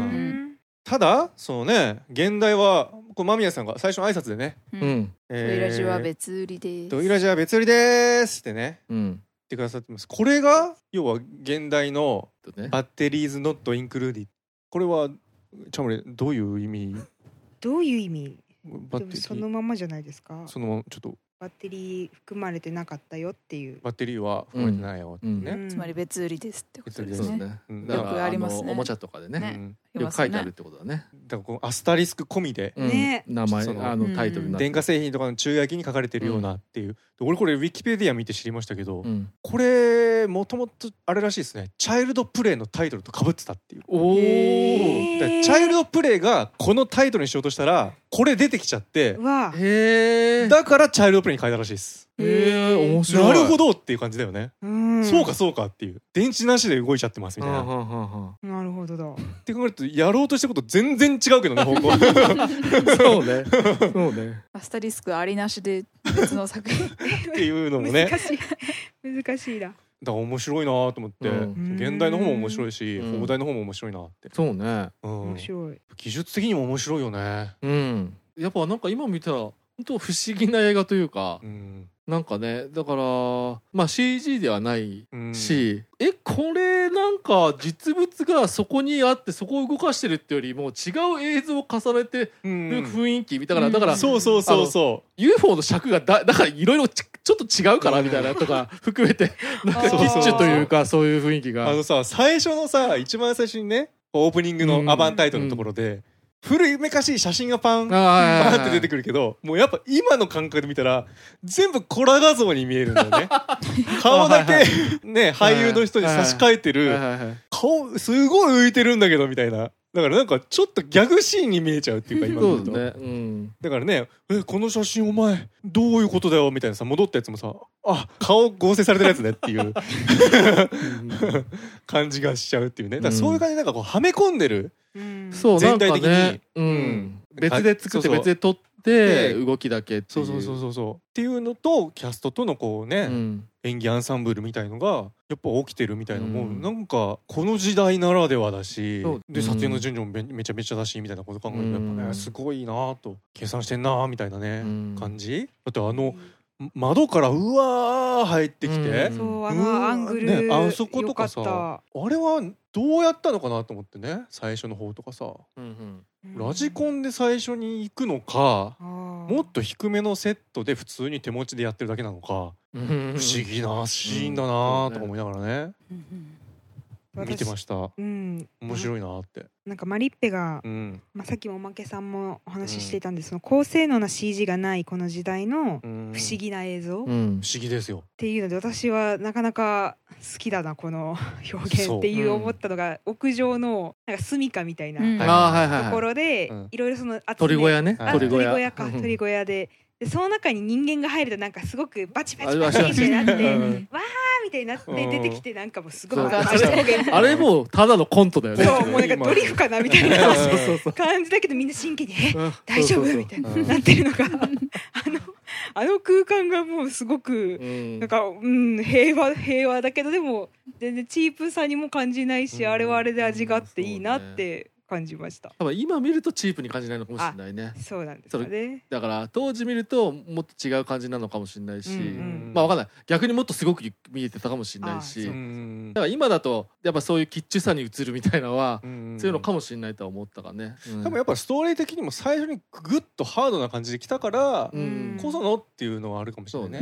Speaker 1: ただそのね現代はこれ間宮さんが最初の挨拶でね、
Speaker 4: うん、えー、ドイラジは別売りです
Speaker 1: ドイラジは別売りですってね、うん、言ってくださってます。これが要は現代のバッテリーズノットインクルーディ。これはチャムレどういう意味。
Speaker 3: どういう意味。バッテリーそのままじゃないですか。
Speaker 1: そのままちょっと
Speaker 3: バッテリー含まれてなかったよっていう。
Speaker 1: バッテリーは含まれてないよってね、うん
Speaker 4: うん、つまり別売りですってことですね。
Speaker 2: うん、よくありますね。おもちゃとかでね、ねよく書いてあるってことだね。
Speaker 1: だからこのアスタリスク込みで、
Speaker 2: うんね、名前あのタイトルになって、
Speaker 1: 電化製品とかの注意書きに書かれてるようなっていう、うん、俺これウィキペディア見て知りましたけど、うん、これもともとあれらしいですね。チャイルドプレイのタイトルと被ってたっていう。おー、チャイルドプレイがこのタイトルにしようとしたらこれ出てきちゃって、わへだからチャイルドプレイに変えたらしいです。
Speaker 2: へー面白い。
Speaker 1: なるほどっていう感じだよね。うんそうかそうかっていう、電池なしで動いちゃってますみたいな。
Speaker 3: なるほどだ
Speaker 1: って考えるとやろうとしたこと全然違うけどね方向
Speaker 2: そうねそうね。
Speaker 4: アスタリスクありなしで別の作品
Speaker 1: っていうのもね
Speaker 3: 難しい難しいだ。
Speaker 1: だから面白いなと思って、うん、現代の方も面白いし砲台の方も面白いなって。
Speaker 2: そうね、
Speaker 3: うん、面白い。
Speaker 1: 技術的にも面白いよね。
Speaker 2: うんやっぱなんか今見たら本当不思議な映画というか、うん、なんかねだからまあ シージー ではないし、うん、えこれなんか実物がそこにあってそこを動かしてるってよりも違う映像を重ねてる雰囲気、うん、だからだから、うん、
Speaker 1: そうそうそうそう
Speaker 2: ユーフォー の尺がだだからいろいろちょっと違うからみたいなとか含めてなんかキッチュというかそういう雰囲気が
Speaker 1: あのさ最初のさ一番最初にねオープニングのアバンタイトルのところで、うん古めかしい写真がパンパンって出てくるけど、もうやっぱ今の感覚で見たら全部コラ画像に見えるんだよね顔だけね俳優の人に差し替えてる顔すごい浮いてるんだけどみたいな。だからなんかちょっとギャグシーンに見えちゃうっていうか今のと、ねうん、だからねえこの写真お前どういうことだよみたいなさ戻ったやつもさあ顔合成されてるやつねっていう感じがしちゃうっていうね。だからそういう感じでなんかこうはめ込んでる、
Speaker 2: うん、全体的に、ねうん、別で作って別で撮ってて動きだけっていう、
Speaker 1: そうそうそうそうっていうのとキャストとのこうね、うん、演技アンサンブルみたいのがやっぱ起きてるみたいなのも、うん、なんかこの時代ならではだし、で撮影の順序もめちゃめちゃだしみたいなこと考えるとやっぱねすごいなと計算してんなみたいなね、うん、感じだってあの、窓からうわー入ってきて、
Speaker 3: うん、そうあのアングル、
Speaker 1: ね、あそことかさあれはどうやったのかなと思ってね最初の方とかさ、うんうん、ラジコンで最初に行くのか、うん、もっと低めのセットで普通に手持ちでやってるだけなのか、うん、不思議なシーンだなとか思いながらね、うんうん、見てました、うん、面白いなって。
Speaker 3: なんかマリッペが、うんまあ、さっきもおまけさんもお話ししていたんです、うん、その高性能な シージー がないこの時代の不思議な映像、うん、
Speaker 1: 不思議ですよ
Speaker 3: っていうので私はなかなか好きだなこの表現っていう思ったのが、うん、屋上のなんか住処みたいな、うん、ところで、うん、いろいろその集め
Speaker 2: 鳥小屋ね
Speaker 3: 鳥小屋か鳥小屋ででその中に人間が入るとなんかすごくバチバチバチみたいになってわーみたいになって出てきてなんかもうすごく
Speaker 2: あれもうただのコントだよね。
Speaker 3: そうもうなんかドリフかなみたいな感じだけどみんな真剣にえ大丈夫みたいになってるのがあのあの空間がもうすごくなんかうん平和平和だけどでも全然チープさにも感じないしあれはあれで味があっていいなって感じました。
Speaker 2: 多分今見るとチープに感じないのかもしれないね。
Speaker 3: そうなんですかね。
Speaker 2: だから当時見るともっと違う感じなのかもしれないし、うんうん、まあわかんない。逆にもっとすごく見えてたかもしれないし、だから今だとやっぱそういうキッチュさに映るみたいなのは、うんうん、そういうのかもしれないとは思ったからね。
Speaker 1: うん、多分やっぱストーリー的にも最初にグッとハードな感じで来たから、うん、こそのっていうのはあるかもしれないね。うん、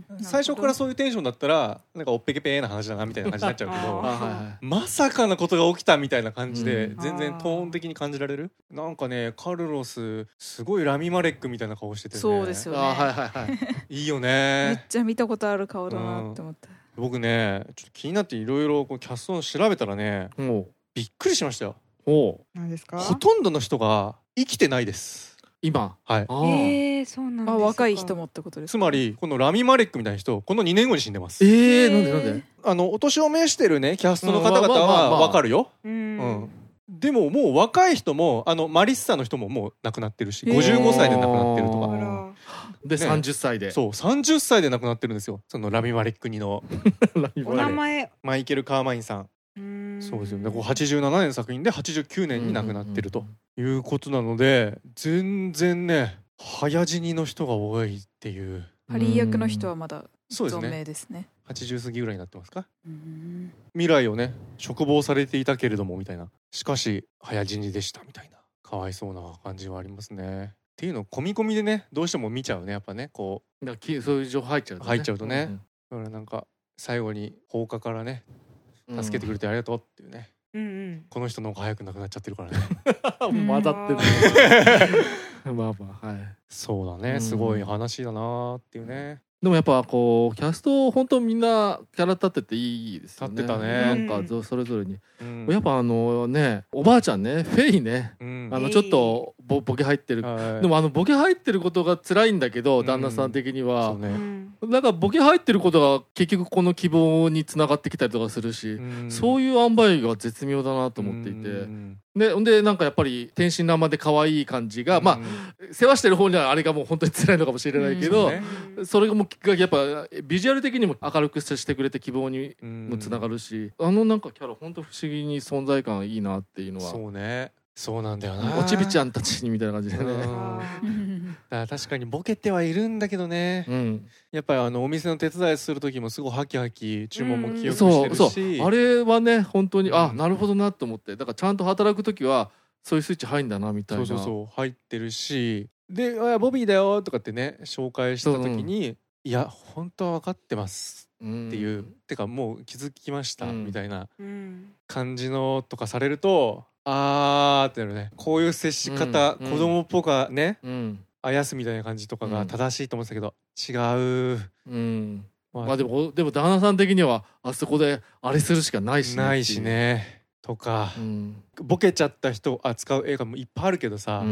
Speaker 1: 最初からそういうテンションだったらなんかおっぺけぺーな話だなみたいな感じになっちゃうけど、はいはい、まさかなことが起きたみたいな感じで、うん、全然トーン的に感じられる。なんかねカルロスすごいラミマレックみたいな顔しててね。
Speaker 4: そうですよね。
Speaker 2: はいはいはい。
Speaker 1: いいよね。
Speaker 4: めっちゃ見たことある顔だなって思った。
Speaker 1: うん、僕ねちょっと気になっていろいろキャストを調べたらね、びっくりしましたよ。
Speaker 3: お何ですか？
Speaker 1: ほとんどの人が生きてないです。
Speaker 2: 今。
Speaker 1: はい。
Speaker 3: あえー、そうなんですか。
Speaker 4: あ若い人もってことですか？
Speaker 1: つまりこのラミマレックみたいな人このにねんごに死んでます。
Speaker 2: えー、なんでなんで？
Speaker 1: あのお年を召してるねキャストの方々はわかるよ。うん。うんでももう若い人もあのマリッサの人ももう亡くなってるしごじゅうごさいで亡くなってるとか
Speaker 2: で、ね、さんじゅっさいで
Speaker 1: そうさんじゅっさいで亡くなってるんですよそのラミマレックにの
Speaker 3: お名前
Speaker 1: マイケル・カーマインさんうんそうですよねはちじゅうななねんの作品ではちじゅうきゅうねんに亡くなってるということなので全然ね早死にの人が多いっていう
Speaker 4: ハリー役の人はまだ存命ですね。
Speaker 1: はちじゅう過ぎぐらいになってますか。うん未来をね嘱望されていたけれどもみたいなしかし早死にでしたみたいなかわいそうな感じはありますねっていうのを込み込みでねどうしても見ちゃうねやっぱねこ
Speaker 2: うだからそういう情報入っちゃうとね
Speaker 1: 入っちゃうとね、うんうん、だからなんか最後に放火からね助けてくれてありがとうっていうね、うんうん、この人の方が早く亡くなっちゃってるからね
Speaker 2: 混ざってるまあまあはい
Speaker 1: そうだねすごい話だなっていうね
Speaker 2: でもやっぱこうキャスト本当みんなキャラ立ってていいですよね。
Speaker 1: 立ってたね。
Speaker 2: なんかそれぞれに、うん、やっぱあのねおばあちゃんねフェイね、うん、あのちょっと ボ, ボケ入ってる、でもあのボケ入ってることが辛いんだけど、うん、旦那さん的には、ね、なんかボケ入ってることが結局この希望につながってきたりとかするし、うん、そういう塩梅が絶妙だなと思っていて、うんで, でなんかやっぱり天真爛漫で可愛い感じが、うん、まあ世話してる方にはあれがもう本当に辛いのかもしれないけど、うん そ, ね、それがもうやっぱビジュアル的にも明るくしてくれて希望にもつながるし、うん、あのなんかキャラ本当不思議に存在感いいなっていうのは
Speaker 1: そうねそうなんだよな
Speaker 2: おちびちゃんたちにみたいな感じでねだ
Speaker 1: から確かにボケてはいるんだけどね、うん、やっぱりあのお店の手伝いする時もすごいハキハキ注文も記憶してるし、
Speaker 2: そうそうあれはね本当に、うん、あなるほどなと思ってだからちゃんと働く時はそういうスイッチ入んだなみたいな
Speaker 1: そうそうそう入ってるしでボビーだよとかってね紹介した時に、うん、いや本当は分かってますっていう、うん、てかもう気づきました、うん、みたいな感じのとかされるとあーってなるねこういう接し方、うん、子供っぽくね、うん、あやすみたいな感じとかが正しいと思ってたけど、うん、違う、
Speaker 2: うんまあ、まあでもでも旦那さん的にはあそこであれするしかないし
Speaker 1: ねないしねとか、うん、ボケちゃった人を扱う映画もいっぱいあるけどさ、うん、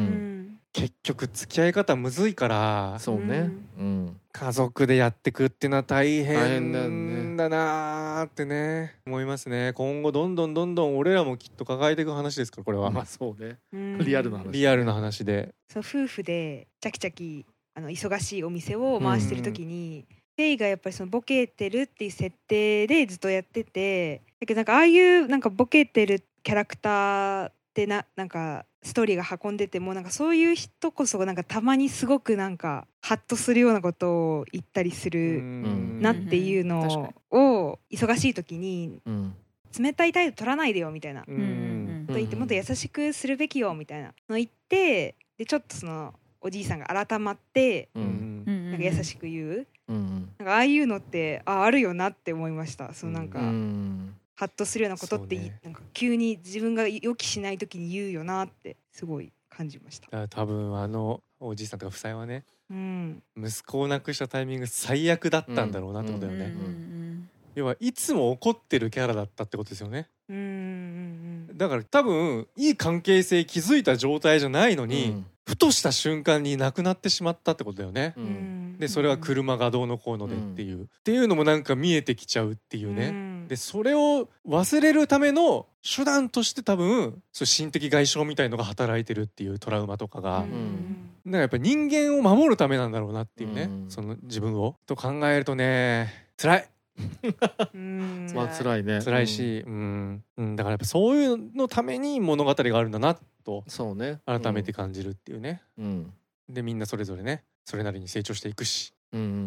Speaker 1: 結局付き合い方むずいから
Speaker 2: そうね、うん、
Speaker 1: 家族でやってくっていうのは大変
Speaker 2: 大変だよね
Speaker 1: だなーってね思いますね。今後どんどんどんどん俺らもきっと抱えていく話ですからこれは。
Speaker 2: まあそうね。リアルな話。
Speaker 1: リアルな話で。
Speaker 3: そう夫婦でチャキチャキあの忙しいお店を回してる時に、うん、レイがやっぱりそのボケてるっていう設定でずっとやってて、だけどなんかああいうなんかボケてるキャラクターってななんかストーリーが運んでてもなんかそういう人こそなんかたまにすごくなんかハッとするようなことを言ったりするなっていうのを忙しい時に冷たい態度取らないでよみたいなと言ってもっと優しくするべきよみたいなの言ってでちょっとそのおじいさんが改まってなんか優しく言うなんかああいうのってああるよなって思いました。そのなんかハッとするようなことって、ね、なんか急に自分が予期しない時に言うよなってすごい感じました。
Speaker 1: だから多分あのおじいさんとか夫妻はね、うん、息子を亡くしたタイミング最悪だったんだろうなってことだよね、うんうんうん、要はいつも怒ってるキャラだったってことですよね、うんうんうん、だから多分いい関係性築いた状態じゃないのに、うん、ふとした瞬間に亡くなってしまったってことだよね、うん、でそれは車がどうのこうのでっていう、うん、っていうのもなんか見えてきちゃうっていうね、うん、でそれを忘れるための手段として多分そう心的外傷みたいのが働いてるっていうトラウマとかが、うん、なんかやっぱり人間を守るためなんだろうなっていうね、うん、その自分をと考えるとね辛い
Speaker 2: うんまあ辛いね
Speaker 1: 辛いし、うんうん、だからやっぱそういうのために物語があるんだなと
Speaker 2: そうね
Speaker 1: 改めて感じるっていうね、うん、でみんなそれぞれねそれなりに成長していくし、うんうんうんうん、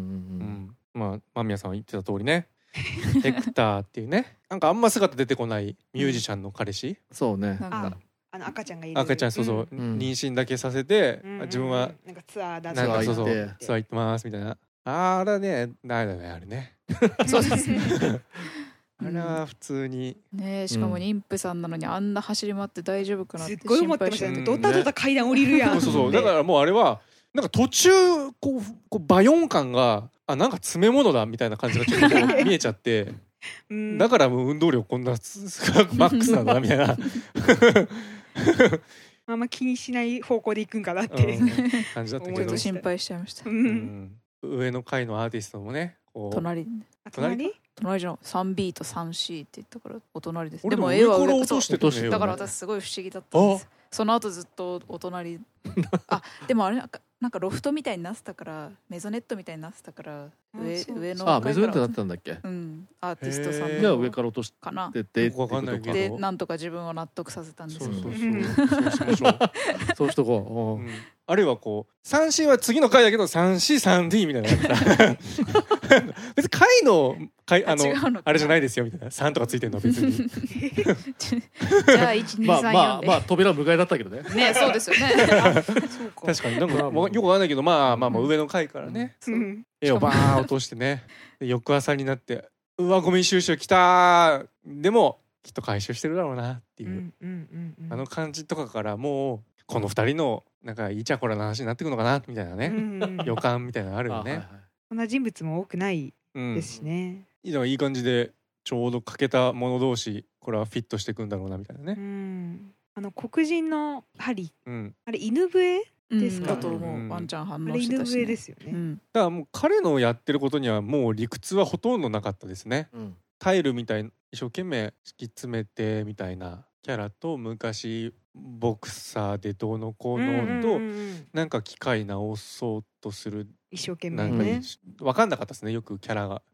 Speaker 1: まあ間宮さんは言ってた通りねヘクターっていうねなんかあんま姿出てこないミュージシャンの彼氏、うん、
Speaker 2: そうね
Speaker 3: なんかあの赤ちゃんがいる
Speaker 1: 赤ちゃんそうそう、うん、妊娠だけさせて、うん、自分は
Speaker 3: なんかツアーだ
Speaker 1: なんかそうそうツアー行ってますみたいなあれねダメだねあれね
Speaker 4: そうですね
Speaker 1: あれは普通に、
Speaker 4: うん、ねしかも妊婦さんなのにあんな走り回って大丈夫かなって
Speaker 3: すっごい思ってましたね、うん、ドタドタ階段降りるやん、
Speaker 1: ね、そうそうだからもうあれはなんか途中こうこうバヨン感があなんか詰め物だみたいな感じがちょっと見えちゃってうん、だからもう運動量こんなマックスなんだなみたいな
Speaker 3: あんま気にしない方向で行くんかなって、うん、
Speaker 1: 感じだったけど
Speaker 4: 心配しちゃいました、
Speaker 3: うん、
Speaker 1: 上の階のアーティストもねこう
Speaker 4: 隣
Speaker 3: 隣
Speaker 4: 隣じゃん スリービー と スリーシー って言ったからお隣です。
Speaker 1: でも絵は上から落としてた
Speaker 4: ね。だから私すごい不思議だったんです。その後ずっとお隣あでもあれなんかなんかロフトみたいになってたからメゾネットみたいになってたから上上の
Speaker 2: あメゾネットだったんだっけ、
Speaker 4: うん、アーティストさん
Speaker 2: じゃあ上から落としてかなで
Speaker 1: 分かんないけど
Speaker 4: でなんとか自分を納得させたんです。
Speaker 2: そうそうそうそうしましょうそうしとこう、うん、
Speaker 1: あるいはこう スリーシー は次の回だけど スリーシー、スリーディー みたいな別に回の回あの あ, あれじゃないですよみたいなさんとかついてるのは別に
Speaker 4: じゃあいちにさんよんで
Speaker 2: まあまあまあ扉無害だったけどね
Speaker 4: ねそうですよね
Speaker 1: 確かになんかよくわかんないけどまあまあまあ上の階からね、うん、絵をバーン落としてね翌朝になってうわゴミ収集来たでもきっと回収してるだろうなっていう、うんうんうんうん、あの感じとかからもうこのふたりのなんかイチャコラな話になってくのかなみたいなね、うんうん、予感みたいなのあるよね。
Speaker 3: そんな人物も多くないですしね、
Speaker 1: うん、いい感じでちょうど欠けた者同士これはフィットしていくんだろうなみたいなね、うん、
Speaker 3: あの黒人のハリ、うん、あれ犬笛ですか、
Speaker 4: うん、だと思う、うん、ワンちゃん反応してたし、ね、
Speaker 3: あれ犬笛ですよね、うん、
Speaker 1: だからもう彼のやってることにはもう理屈はほとんどなかったですね、うん、タイルみたい一生懸命敷き詰めてみたいなキャラと昔ボクサーでどうのこうのとなんか機械直そうとする
Speaker 3: 一生懸命ね
Speaker 1: 分かんなかったですねよくキャラが、うん、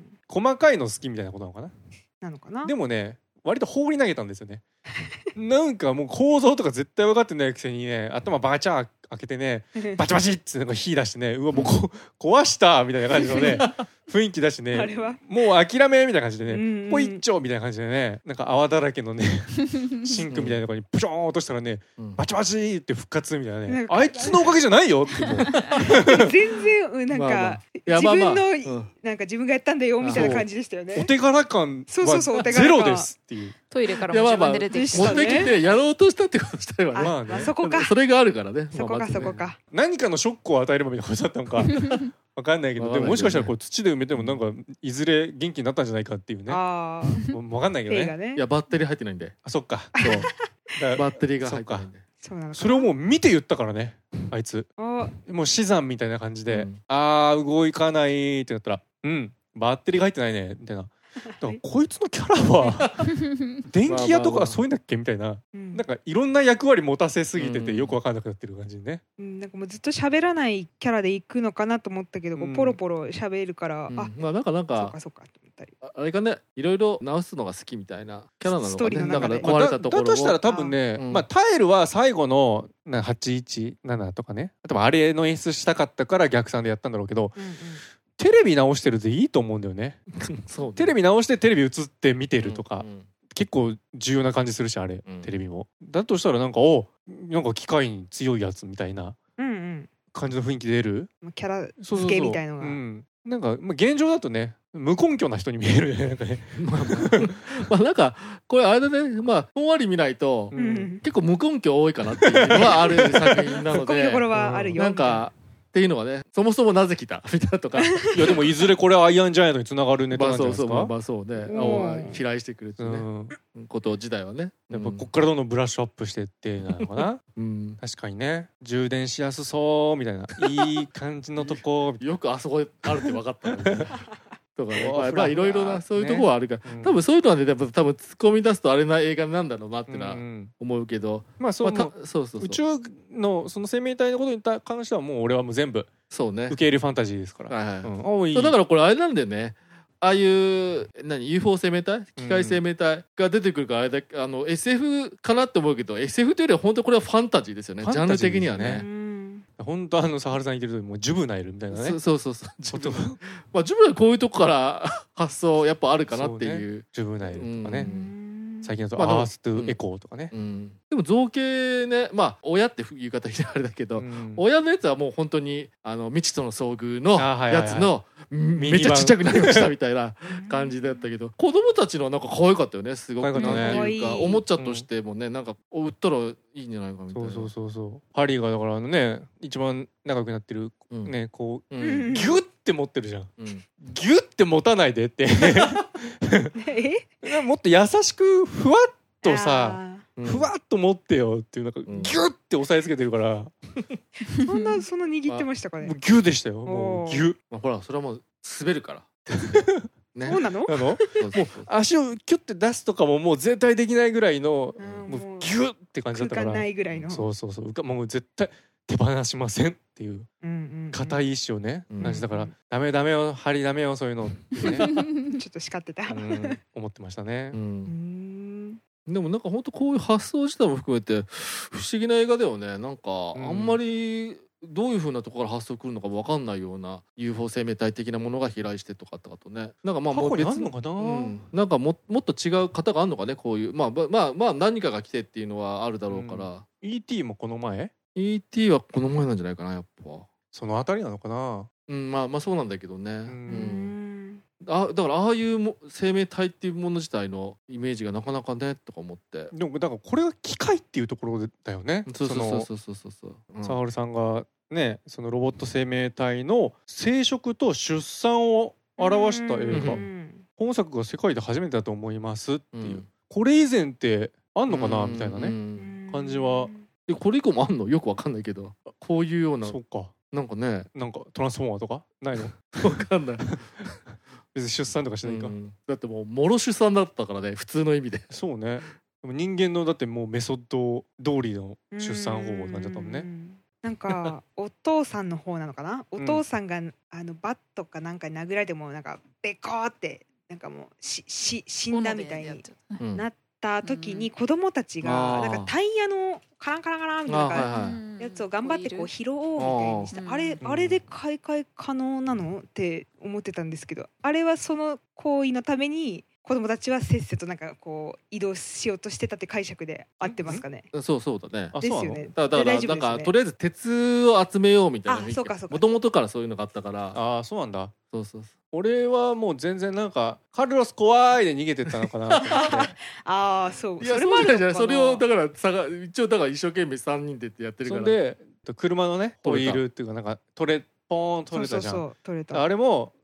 Speaker 1: 細かいの好きみたいなことなのかな
Speaker 3: なのかな
Speaker 1: でもね割と放り投げたんですよねなんかもう構造とか絶対分かってないくせにね頭バチャー開けてねバチバチってなんか火出してねうわもうこ壊したみたいな感じのね雰囲気だしね
Speaker 3: あれは
Speaker 1: もう諦めみたいな感じでね、うんうん、ポイッチョみたいな感じでねなんか泡だらけのねシンクみたいなところにプショーン落としたらね、うん、バチバチって復活みたいなねあいつのおかげじゃないよってもう
Speaker 3: 全然なんか、まあまあ、自分の、まあまあうん、なんか自分がやったんだよみたいな感じでしたよね
Speaker 1: お手柄感はゼロですっていう
Speaker 4: トイレからも自分で出てき
Speaker 2: た、ね、持ってきてやろうとしたってことしたよね。
Speaker 3: まあね、そこか。
Speaker 2: それがあるからね。
Speaker 3: そこかそこか。
Speaker 1: 何かのショックを与えればみたいなことだったのかわかんないけど、でももしかしたらこう土で埋めてもなんかいずれ元気になったんじゃないかっていうね。ああ。わかんないけどね。
Speaker 3: ね
Speaker 2: いやバッテリー入ってないんで。
Speaker 1: あそっか。
Speaker 2: そうバッテリーが入ってないんで。
Speaker 1: そうなのか。それをもう見て言ったからねあいつ。もう死産みたいな感じで、うん、あー動かないってなったらうんバッテリーが入ってないねみたいな。だからこいつのキャラは電気屋とかそういうんだっけみたいな、うん、なんかいろんな役割持たせすぎててよく分かんなくなってる感じね、
Speaker 3: うん、なんかもうずっと喋らないキャラでいくのかなと思ったけど、うん、ポロポロ喋るから、
Speaker 2: うん、あ、まあなんかなんかそうかそうかと思ったり、あれかね、いろいろ直すのが好きみたいなキャラなのかね。だから壊れたところを、
Speaker 1: だとしたら多分ね、あ、まあ、タイルは最後のはちいちななとかね、多分あれの演出したかったから逆算でやったんだろうけど、うんうん、テレビ直してるでいいと思うんだよねそうね、テレビ直してテレビ映って見てるとか、うんうん、結構重要な感じするしあれ、うん、テレビもだとしたらなんかおなんか機械に強いやつみたいな感じの雰囲気出る、
Speaker 3: うんうん、キャラ付けみたいのが、
Speaker 1: うん、なんか、まあ、現状だとね無根拠な人に見えるねなんかね
Speaker 2: まあなんかこれあれだね、まあふんわり見ないと、うん、結構無根拠多いかなっていうのはある作品なので
Speaker 3: ところはあるよ、
Speaker 2: なんかっていうのがね、そもそもなぜ来たみたいなとかい
Speaker 1: やでもいずれこれはアイアンジャイアントにつながるネタなんじゃないですか。
Speaker 2: まあそうそう、まあそうね、飛来してくるっていうね、うん、こと自体はね、
Speaker 1: やっぱこっからどんどんブラッシュアップしてってなのかな、うん、確かにね、充電しやすそうみたいないい感じのとこ
Speaker 2: よくあそこあるって分かったねとかね、まあいろいろなそういうところはあるから、ね、多分そういうのはね多分突っ込み出すとあれな映画なんだろうなってのは思うけど、
Speaker 1: まあそう、まあ、そうそうそう、宇宙のその生命体のことに関してはもう俺はもう全部そうね受け入れファンタジーですから、はいはい、うん、
Speaker 2: おいそうだからこれあれなんだよね、ああいう何 ユーフォー 生命体機械生命体が出てくるからあれだあの エスエフ かなって思うけど エスエフ というよりは本当これはファンタジーですよね、ジャンル的にはね。
Speaker 1: 本当あの佐原さん言ってるともうジュブナイルみたいなね。
Speaker 2: そうそうそうそう。まあジュブナイルこういうとこから発想やっぱあるかなっていう。
Speaker 1: ね、ジュブナイルとかね。最近だとアーストゥエコーとかね、うんうん、
Speaker 2: でも造形ね、まあ親っていう方あれだけど、うん、親のやつはもう本当にあの未知との遭遇のやつのめっちゃちっちゃくなりましたみたいな感じだったけど子供たちのなんか可愛かったよね、すごくなんていうかおもちゃとしてもね、なんか売ったらいいんじゃないかみたいな。
Speaker 1: そうそうそうそう。ハリーがだからあのね一番長くなってるね、うん、こう、うん、ギュッて持ってるじゃん、うん、ギュッて持たないでってもっと優しくふわっとさ、ふわっと持ってよっていうなんかギュッて押さえつけてるから
Speaker 3: そんなその握ってましたかね。
Speaker 1: もうギュでしたよ、もうギュ、
Speaker 2: まあ、ほらそれはもう滑るから
Speaker 3: ね、そうなの？
Speaker 1: なの？もう足をキュッて出すとかももう絶対できないぐらいの、もうギュッって感じだったから。
Speaker 3: 空間ないぐらいの。
Speaker 1: そうそうそう。もう絶対手放しませんっていう固い意志をね、うんうん、だからダメダメよハリダメよそういうのってねちょ
Speaker 3: っと叱ってた、う
Speaker 1: ん、思ってましたね。うん、
Speaker 2: でもなんか本当こういう発想自体も含めて不思議な映画だよね。なんかあんまりどういう風なところから発想くるのか分かんないような ユーフォー 生命体的なものが飛来してとかとかとね、なんかまあもう別
Speaker 1: のかな、
Speaker 2: うん、なんか も, もっと違う方があるのかね、こういうまあまあまあ何かが来てっていうのはあるだろうから、うん、
Speaker 1: イーティー もこの前
Speaker 2: イーティー はこの前なんじゃないかな、やっぱ
Speaker 1: そのあたりなのかな。
Speaker 2: うん、まあまあそうなんだけどね、うん、あだからああいうも生命体っていうもの自体のイメージがなかなかねとか思って、
Speaker 1: でもだからこれが機械っていうところだよね。
Speaker 2: そうそうそうそうそうそうそう、
Speaker 1: うん、サハルさんがね、そのロボット生命体の生殖と出産を表した映画、本作が世界で初めてだと思いますっていう、うん、これ以前ってあんのかなみたいなね感じは。
Speaker 2: えこれ以降もあんのよくわかんないけど、こういうような、
Speaker 1: そうか、
Speaker 2: なんかね、
Speaker 1: なんかトランスフォーマーとかないの
Speaker 2: わかんない
Speaker 1: 別に出産とかしないか、うん、
Speaker 2: だってもうもろ出産だったからね、普通の意味で。
Speaker 1: そうね、でも人間のだってもうメソッド通りの出産方法になっちゃったもんね。
Speaker 3: なんかお父さんの方なのかな、お父さんがあのバットかなんかに殴られてもなんかベコーってなんかもうしし死んだみたいになった時に子供たちがなんかタイヤのカランカランカランみたいなやつを頑張ってこう拾おうみたいにした、あれあれで買い替え可能なのって思ってたんですけど、あれはその行為のために子供たちはせっせとなんかこう移動しようとしてたって解釈で合ってますかね。
Speaker 2: そうそうだね。
Speaker 3: ですよね。
Speaker 2: だからなんかとりあえず鉄を集めようみたいな。あ、そうかそうか。もともとからそういうのがあったから。
Speaker 1: ああそうなんだ。
Speaker 2: そうそうそう。
Speaker 1: 俺はもう全然なんかカルロス怖いで逃げてったのかなと思って。
Speaker 3: ああそう。
Speaker 2: いやそれもあるじゃん。それをだからさが一応だから一生懸命さんにんでってやってるから。
Speaker 1: そんで車のねホイールっていうかなんか取れポーン取れたじゃん。そうそうそう取れた。あれも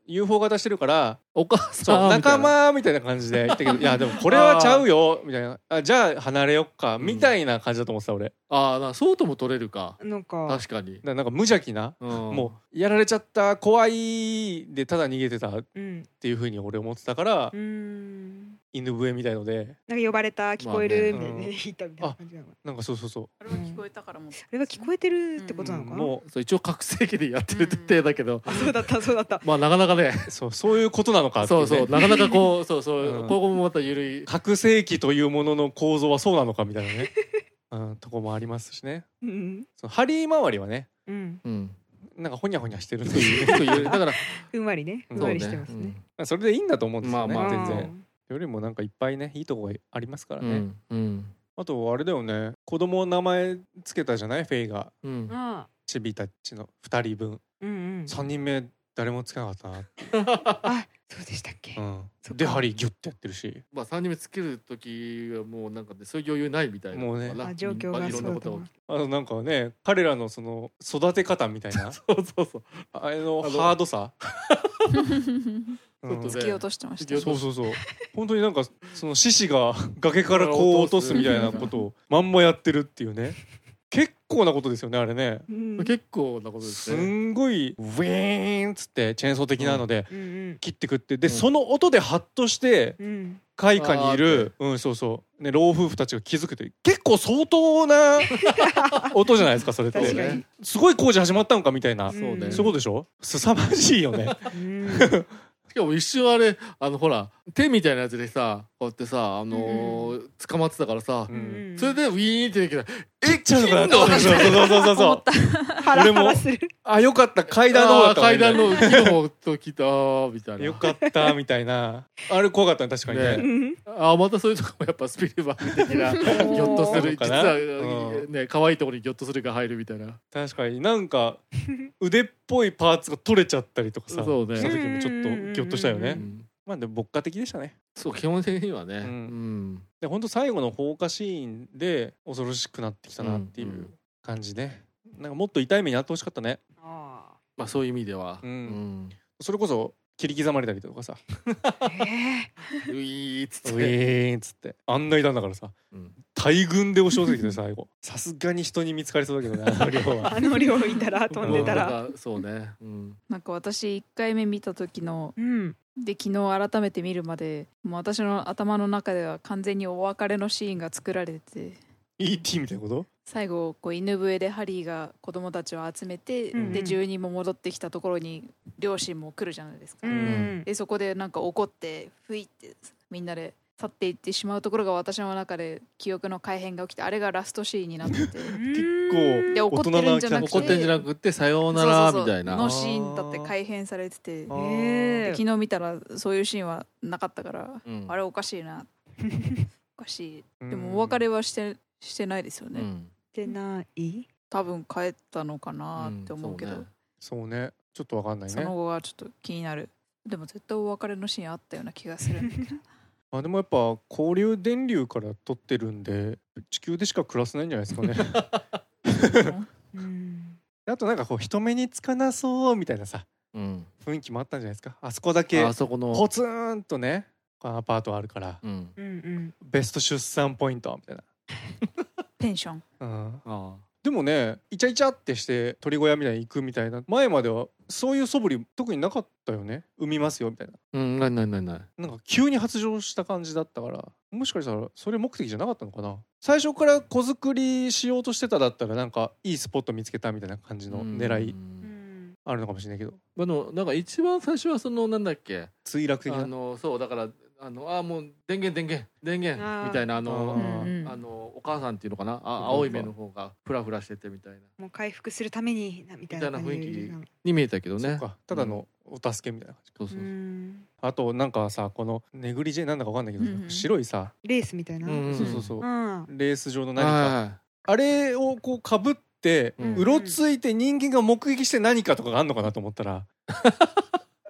Speaker 1: ユーフォー 型してるから
Speaker 2: お母
Speaker 1: そう
Speaker 2: さん
Speaker 1: 仲間みたいな感じで言ったけどいやでもこれはちゃうよみたいなあじゃあ離れよっかみたいな感じだと思ってた俺。
Speaker 2: ああそうとも取れるか。
Speaker 3: なんか
Speaker 2: 確かに。
Speaker 1: だからなんか無邪気な、
Speaker 2: うん、
Speaker 1: もうやられちゃった怖いでただ逃げてたっ
Speaker 3: うん
Speaker 1: ていう風に俺思ってたから、
Speaker 3: うーん
Speaker 1: 犬笛みたいので
Speaker 3: なんか呼ばれた聞こえるみたいな
Speaker 1: まあね
Speaker 3: ね弾いたみたいな感じなのかな。
Speaker 1: なんかそうそうそう
Speaker 4: あれは聞こえたからも、
Speaker 3: あれは聞こえてるってことなのかな。
Speaker 1: も
Speaker 2: そう一応覚醒器でやってるって体だけど、
Speaker 3: あそうだったそうだった。
Speaker 2: まあなかなかね
Speaker 1: うそうそういうことなのかっていね
Speaker 2: そううそうなかなかこうそうそう、
Speaker 1: うん
Speaker 2: ここもまた緩い。
Speaker 1: 覚醒器というものの構造はそうなのかみたいなね、うん、とこもありますしね。
Speaker 3: うん
Speaker 1: その針周りはね
Speaker 3: うん
Speaker 2: うん
Speaker 1: なんかほにゃほにゃしてるんで
Speaker 2: 結構緩いだから
Speaker 3: ふんわりねふんわりしてますね。
Speaker 1: それでいいんだと思うんですよね、
Speaker 2: まあまあ
Speaker 1: 全然よりもなんかいっぱいねいいとこがありますからね、
Speaker 2: うんうん
Speaker 1: あとあれだよね子供名前つけたじゃないフェイが
Speaker 2: うん
Speaker 3: あ
Speaker 1: チビたちのふたりぶん
Speaker 3: うんうん
Speaker 1: さんにんめ誰もつけなかったな、
Speaker 3: あそうでしたっけ。
Speaker 1: うん
Speaker 3: そっか
Speaker 1: で針ギュッてやってるし
Speaker 2: まあさんにんめつける時はもうなんかねそういう余裕ないみたいな
Speaker 1: もうね
Speaker 2: ま
Speaker 3: あ状況が
Speaker 2: いろんなことが起きて
Speaker 1: あのなんかね彼らのその育て方みたいな
Speaker 2: そうそうそう
Speaker 1: あれの
Speaker 2: あの
Speaker 1: ハードさ
Speaker 2: ちょっとね
Speaker 4: 突き落としてました。
Speaker 1: そうそうそう本当になんかその獅子が崖からこう落とすみたいなことをまんまやってるっていうね結構なことですよねあれね。
Speaker 3: うん
Speaker 2: 結構なことです
Speaker 1: す
Speaker 2: ね。
Speaker 1: んごいウィーンっつってチェーンソー的なので
Speaker 3: うんうん
Speaker 1: 切ってくってで、
Speaker 2: うん
Speaker 1: その音でハッとして
Speaker 3: うん
Speaker 1: 開花にいるうんそうそうね老夫婦たちが気づくって結構相当な音じゃないですかそれって
Speaker 3: 確かに
Speaker 1: すごい工事始まったのかみたいな、
Speaker 3: うん
Speaker 2: そうね。
Speaker 1: そういうことでしょ凄まじいよね
Speaker 3: うん
Speaker 2: しかも一瞬あれあのほら手みたいなやつでさこうやってさあのー捕まってたからさ、
Speaker 1: うん
Speaker 2: それでウィーンってできた
Speaker 1: えっちゃうのかなそうそうそうそうそうそう
Speaker 3: ハラ
Speaker 1: 俺も
Speaker 3: ハラする。
Speaker 1: あよかった階段の方だったわ
Speaker 2: 階段の木の方と来たみたいな
Speaker 1: よかったみたいなあれ怖かったね確かにね
Speaker 2: ね
Speaker 3: うん
Speaker 2: あまたそういうとこもやっぱスピルバーグ的なギョッとする実
Speaker 1: そうかな
Speaker 2: は、
Speaker 1: うん
Speaker 2: ね可愛いところにギョッとするが入るみたいな
Speaker 1: 確かになんか腕っぽいパーツが取れちゃったりとかさ
Speaker 2: そうね
Speaker 1: した時もちょっとギョッとしたよね
Speaker 2: うん
Speaker 1: まあでも牧歌的でしたね
Speaker 2: そう基本的にはね、
Speaker 1: うん
Speaker 2: うん
Speaker 1: で本当最後の放火シーンで恐ろしくなってきたなっていう感じねなんかもっと痛い目にあってほしかったね
Speaker 3: あ
Speaker 2: まあそういう意味では、
Speaker 1: うん
Speaker 2: うん
Speaker 1: それこそ切り刻まれたりとかさ
Speaker 3: ーえ
Speaker 2: ウィーっつって
Speaker 1: ウィーンっつってあんないたんだからさ
Speaker 2: うん
Speaker 1: 大群で押し寄せてきて最後さすがに人に見つかりそうだけどねあの量
Speaker 3: ー
Speaker 1: は
Speaker 3: あの量いたら飛んでたら。
Speaker 2: うんそうね、うん、
Speaker 4: なんか私いっかいめ見た時の
Speaker 3: うん
Speaker 4: で昨日改めて見るまでもう私の頭の中では完全にお別れのシーンが作られてて
Speaker 1: イーティー みたいなこと
Speaker 4: 最後こう犬笛でハリーが子供たちを集めて、
Speaker 3: うんうん
Speaker 4: で住人も戻ってきたところに両親も来るじゃないですか、
Speaker 3: うん
Speaker 4: でそこでなんか怒ってふいってみんなで去っていってしまうところが私の中で記憶の改変が起きてあれがラストシーンになってて
Speaker 1: 結構
Speaker 4: で怒ってるんじゃなくて
Speaker 2: 怒ってんじゃなくってさようなら
Speaker 4: そうそうそう
Speaker 2: みたいな
Speaker 4: のシーンだって改変されてて
Speaker 1: あー
Speaker 3: え
Speaker 4: 昨日見たらそういうシーンはなかったから、
Speaker 2: うん
Speaker 4: あれおかしいなおかしいでも
Speaker 1: うん
Speaker 4: お別れはしてしてないですよね、
Speaker 2: うん
Speaker 3: てない
Speaker 4: 多分帰ったのかなって思うけど、
Speaker 2: うん
Speaker 1: そうねちょっとわかんない
Speaker 4: そ
Speaker 1: ね
Speaker 4: の後はちょっと気になるでも絶対お別れのシーンあったような気がするんだけど
Speaker 1: あでもやっぱ交流電流から撮ってるんで地球でしか暮らせないんじゃないですかね
Speaker 3: うん
Speaker 1: あとなんかこう人目につかなそうみたいなさ
Speaker 2: うん
Speaker 1: 雰囲気もあったんじゃないですかあそこだけ
Speaker 2: あそこの
Speaker 1: ポツンとねアパートあるから
Speaker 2: うん
Speaker 3: うんうん
Speaker 1: ベスト出産ポイントみたいな、
Speaker 4: ペンション
Speaker 1: うん、
Speaker 2: あ
Speaker 1: でもねイチャイチャってして鳥小屋みたいに行くみたいな前まではそういう素振り特になかったよね産みますよみたいな
Speaker 2: うんないないないない
Speaker 1: なんか急に発情した感じだったからもしかしたらそれ目的じゃなかったのかな最初から子作りしようとしてただったらなんかいいスポット見つけたみたいな感じの狙い
Speaker 2: うん
Speaker 3: うん
Speaker 1: あるのかもしれないけど
Speaker 2: あのなんか一番最初はそのなんだっけ
Speaker 1: 墜落的な
Speaker 2: あのそうだからあのあもう電源電源電源
Speaker 3: あー
Speaker 2: みたいなあの
Speaker 1: あ
Speaker 4: うんうん
Speaker 2: あのお母さんっていうのかなあ
Speaker 1: うん
Speaker 2: 青い目の方がフラフラしててみたいな
Speaker 3: もう回復するためになみたいな感じ
Speaker 2: みたいな雰囲気に見えたけどね
Speaker 1: そうかただのお助けみたいな感じ
Speaker 2: そうそうう、
Speaker 3: ん
Speaker 1: あとなんかさこのネグリジェなんだかわかんないけど、
Speaker 4: うんうん
Speaker 1: 白いさ、
Speaker 3: レースみたいな
Speaker 2: うんうん
Speaker 1: そうそうそう、
Speaker 3: うん
Speaker 1: レース状の何か
Speaker 2: は
Speaker 1: あれをこうかぶって、
Speaker 2: うん
Speaker 1: うろついて人間が目撃して何かとかがあんのかなと思ったら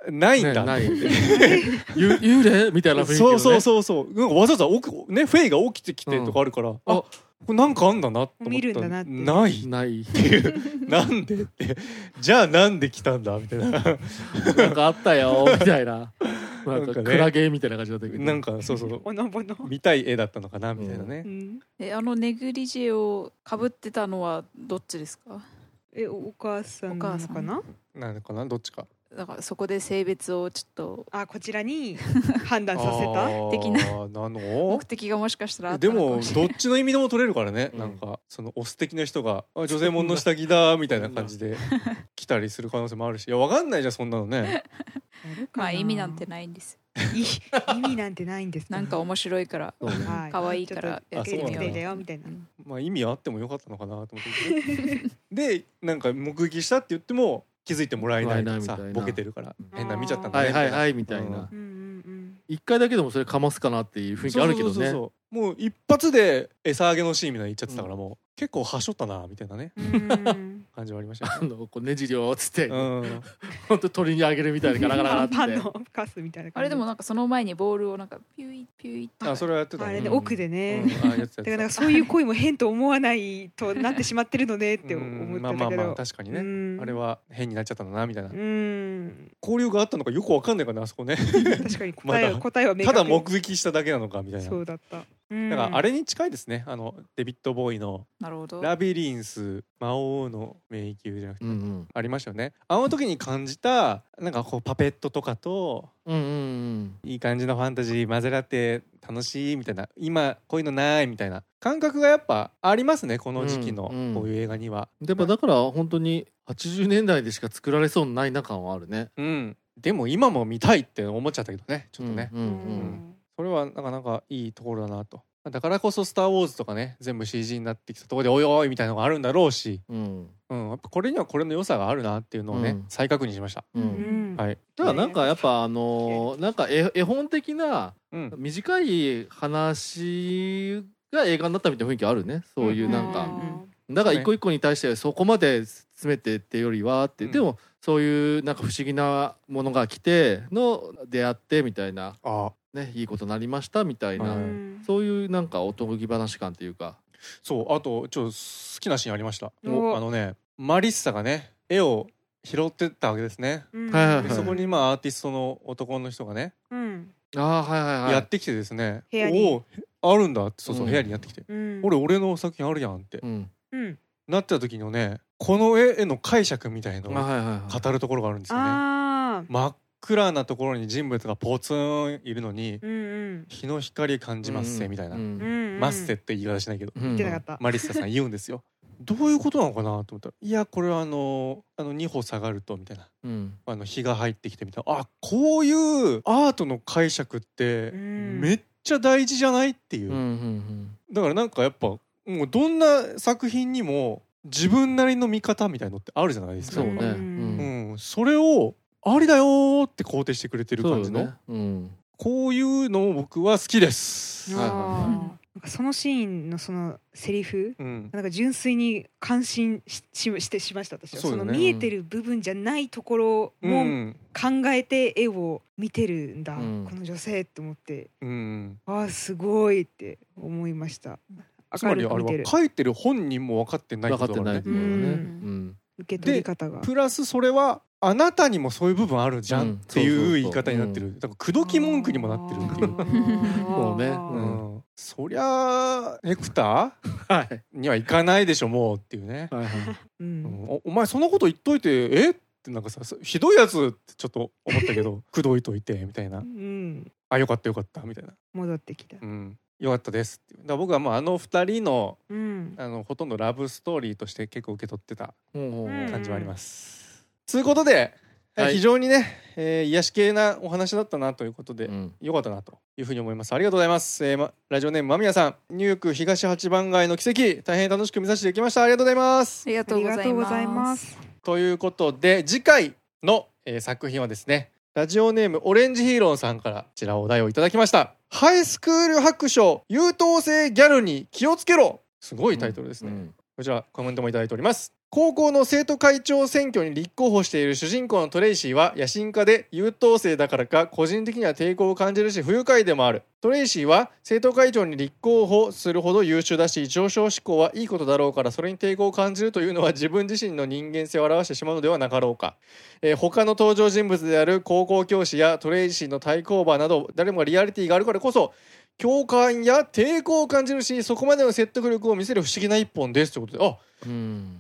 Speaker 1: ないんだ、ね、ない
Speaker 2: 幽霊みたいな雰囲気、ね、
Speaker 1: そうそうそうそうなんかわざわざ起き、ね、フェイが起きてきてとかあるから、うん、あこれなんかあんだなと思ったら
Speaker 3: 見るんだなって
Speaker 1: ない
Speaker 2: ない
Speaker 1: っていうなんでってじゃあなんで来たんだみたいな
Speaker 2: なんかあったよみたいななんかクラゲみたいな感じだったけど
Speaker 1: なんかそうそう
Speaker 3: おのぼの
Speaker 1: 見たい絵だったのかなみたいなね、うん、
Speaker 4: えあのネグリジェをかぶってたのはどっちですか？
Speaker 3: えお母さんなのかな？
Speaker 1: なのかなどっちか
Speaker 4: だからそこで性別をちょっと
Speaker 3: あこちらに判断させた
Speaker 4: 的な
Speaker 1: なの
Speaker 4: 目的がもしかしたらあった
Speaker 1: でもどっちの意味でも取れるからね、うん、なんかそのオス的な人があ女性もんの下着だみたいな感じで来たりする可能性もあるしいやわかんないじゃんそんなのね
Speaker 4: まあ意味なんてないんです
Speaker 3: 意味なんてないんです
Speaker 4: なんか面白いから可愛いから
Speaker 3: やってみてだよみたいな
Speaker 1: まあ意味あってもよかったのかなと思ってでなんか目撃したって言っても気づいてもらえないとさボケてるから変な見ちゃったんだね
Speaker 2: はいはいはいみたいな一回だけでもそれかますかなっていう雰囲気あるけどねそうそうそう
Speaker 1: もう一発で餌あげのシーンみたいに言っちゃってたからもう結構はしょったなみたいなね感じはありましたね。
Speaker 2: あのこうねじりをつって本当鳥にあげるみたいなガラガラガラって
Speaker 3: パンのカスみたいな
Speaker 4: あれでもなんかその前にボールをなんかピュイピュイって
Speaker 1: あそれはやってた
Speaker 3: あれね奥でねだからなんかそういう行為も変と思わないとなってしまってるのねって思ってたけどまあまあまあ
Speaker 1: 確かにねあれは変になっちゃったんだなみたいな交流があったのかよくわかんないかなあそこね
Speaker 3: 確かに答えは答えは明確
Speaker 1: ただ目撃しただけなのかみたいな
Speaker 3: そうだった
Speaker 1: だからあれに近いですねあのデビッド・ボーイのラビリンス魔王の迷宮じゃなくて、うんうん、ありましたよねあの時に感じたなんかこうパペットとかと、うんうんうん、いい感じのファンタジー混ぜらって楽しいみたいな今こういうのないみたいな感覚がやっぱありますねこの時期のこういう映画には、
Speaker 2: うんうん、でもだから本当にはちじゅうねんだいでしか作られそうないな感はあるね、
Speaker 1: うん、でも今も見たいって思っちゃったけどねちょっとね、うんうんうん、それはなかなかいいところだなとだからこそスターウォーズとかね全部 シージー になってきたところでおいおいみたいなのがあるんだろうし、うんうん、やっぱこれにはこれの良さがあるなっていうのをね、うん、再確認しました、うんうんはい、
Speaker 2: ただなんかやっぱあのー、なんか 絵, 絵本的な短い話が映画になったみたいな雰囲気あるねそういうなんか、うん、だから一個一個に対してそこまで詰めてってよりはって、うん、でもそういうなんか不思議なものが来ての出会ってみたいなあね、いいことになりましたみたいな、うん、そういうなんかおとぎ話感っていうか
Speaker 1: そうあとちょっと好きなシーンありましたあのねマリッサがね絵を拾ってたわけですね、うん、でそこにまあアーティストの男の人がね、うん、あはいはいはいやってきてですねおおあるんだってそうそう、うん、部屋にやってきて、うん、俺俺の作品あるやんって、うんうん、なってた時のねこの絵の解釈みたいのを語るところがあるんですよね、あ真っ暗なところに人物がポツンいるのに、うんうん、日の光感じますせ、うん、みたいな、うん、マッセって言い方しないけど、うん、マリッサさん言うんですよどういうことなのかなと思ったらいやこれはあのあのに歩下がるとみたいな、うん、あの日が入ってきてみたいなあこういうアートの解釈ってめっちゃ大事じゃないっていう、うんうんうん、だからなんかやっぱもうどんな作品にも自分なりの見方みたいのってあるじゃないですかそうね、うんうん、それをありだよって肯定してくれてる感じの、ねうん、こういうの僕は好きです。はいはいはい、
Speaker 3: なんかそのシーンのそのセリフ、うん、なんか純粋に感心 し, し, してしました私は そ,、ね、その見えてる部分じゃないところも考えて絵を見てるんだ、うん、この女性って思って、うん、ああすごいって思いました。
Speaker 1: つまりあれは書いてる本人も分かってないことだね。
Speaker 2: 分かってないことだね、うん、
Speaker 3: 受け取り方が
Speaker 1: プラスそれはあなたにもそういう部分あるじゃんっていう言い方になってる。だから口説き文句にもなってるっていうそうね、うん、そりゃヘクターにはいかないでしょもうっていうね、はいはいうん、お, お前そんなこと言っといてえってなんかさひどいやつってちょっと思ったけど口説いといてみたいな、うん、あよかったよかったみたいな
Speaker 3: 戻ってきた、
Speaker 1: うんよかったですっていうだから僕はもうあのふたりの、うん、あのほとんどラブストーリーとして結構受け取ってた感じはあります。ということで、はい、非常にね、えー、癒し系なお話だったなということで、うん、よかったなというふうに思います。ありがとうございます、えーま、ラジオネーム間宮さんニューヨーク東八番街の奇跡大変楽しく見させていただきました。ありがとうございます。
Speaker 4: ありがとうございます
Speaker 1: ということで次回の、えー、作品はですねラジオネームオレンジヒーローさんからこちらお題をいただきました。ハイスクール白書優等生ギャルに気をつけろ。すごいタイトルですね、うんうん、こちらコメントもいただいております。 高校の生徒会長選挙に立候補している主人公のトレイシーは野心家で優等生だからか個人的には抵抗を感じるし不愉快でもある。トレイシーは生徒会長に立候補するほど優秀だし上昇志向はいいことだろうからそれに抵抗を感じるというのは自分自身の人間性を表してしまうのではなかろうか。えー、他の登場人物である高校教師やトレイシーの対抗馬など誰もがリアリティがあるからこそ共感や抵抗を感じるしそこまでの説得力を見せる不思議な一本ですということで、あ、うん、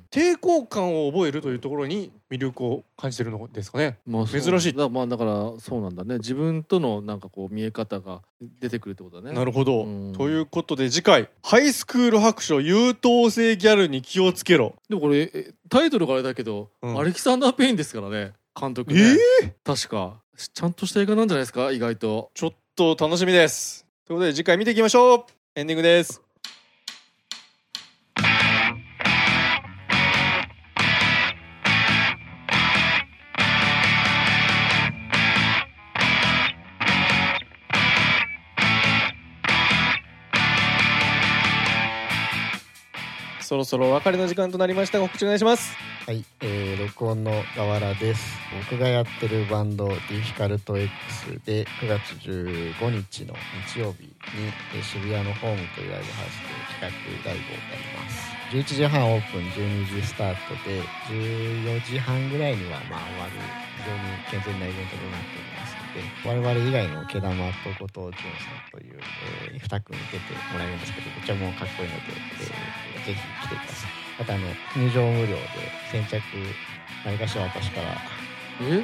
Speaker 1: 抵抗感を覚えるというところに魅力を感じてるのですかね。まあ、珍しい。
Speaker 2: だ、まあ、だからそうなんだね。自分とのなんかこう見え方が出てくるってことだね。
Speaker 1: なるほど、うん、ということで次回ハイスクール白書優等生ギャルに気をつけろ。
Speaker 2: でもこれタイトルがあれだけど、うん、アレキサンダー・ペインですからね監督ね。えー、確かちゃんとした映画なんじゃないですか。意外と
Speaker 1: ちょっと楽しみです。ということで次回見ていきましょう。エンディングです。そろそろお別れの時間となりました。告知お願いします。
Speaker 5: はい、えー、録音の河原です。僕がやってるバンドディフィカルト X でくがつじゅうごにちの日曜日に、えー、渋谷のホームというライブハウスで企画ライブをやります。じゅういちじはんオープン、じゅうにじスタートでじゅうよじはんぐらいにはまあ終わる非常に健全なイベントになっておりますので、我々以外の毛玉と後藤潤さんという、えー、に組に出てもらえるんですけど、めっちゃもうかっこいいので、えー、ぜひ来てください。またあの入場無料で先着何かしら私から
Speaker 2: え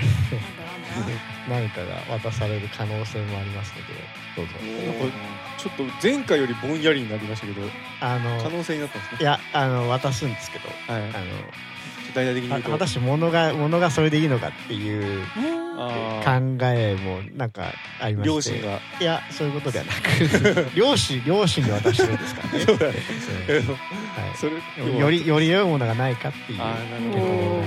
Speaker 5: 何かが渡される可能性もありますので、どうぞ。
Speaker 1: ちょっと前回よりぼんやりになりましたけど、あの可能性になったんですね。
Speaker 5: いや、あの渡すんですけど、はい、あの
Speaker 1: 大々的に言うと
Speaker 5: 果たして物が物がそれでいいのかっていう考えもなんかありまして、
Speaker 1: 両親が
Speaker 5: いやそういうことではなく両親両親に渡してるんですからね。そうだね。それよりより良いものがないかっていう。あ、なるほど。はい。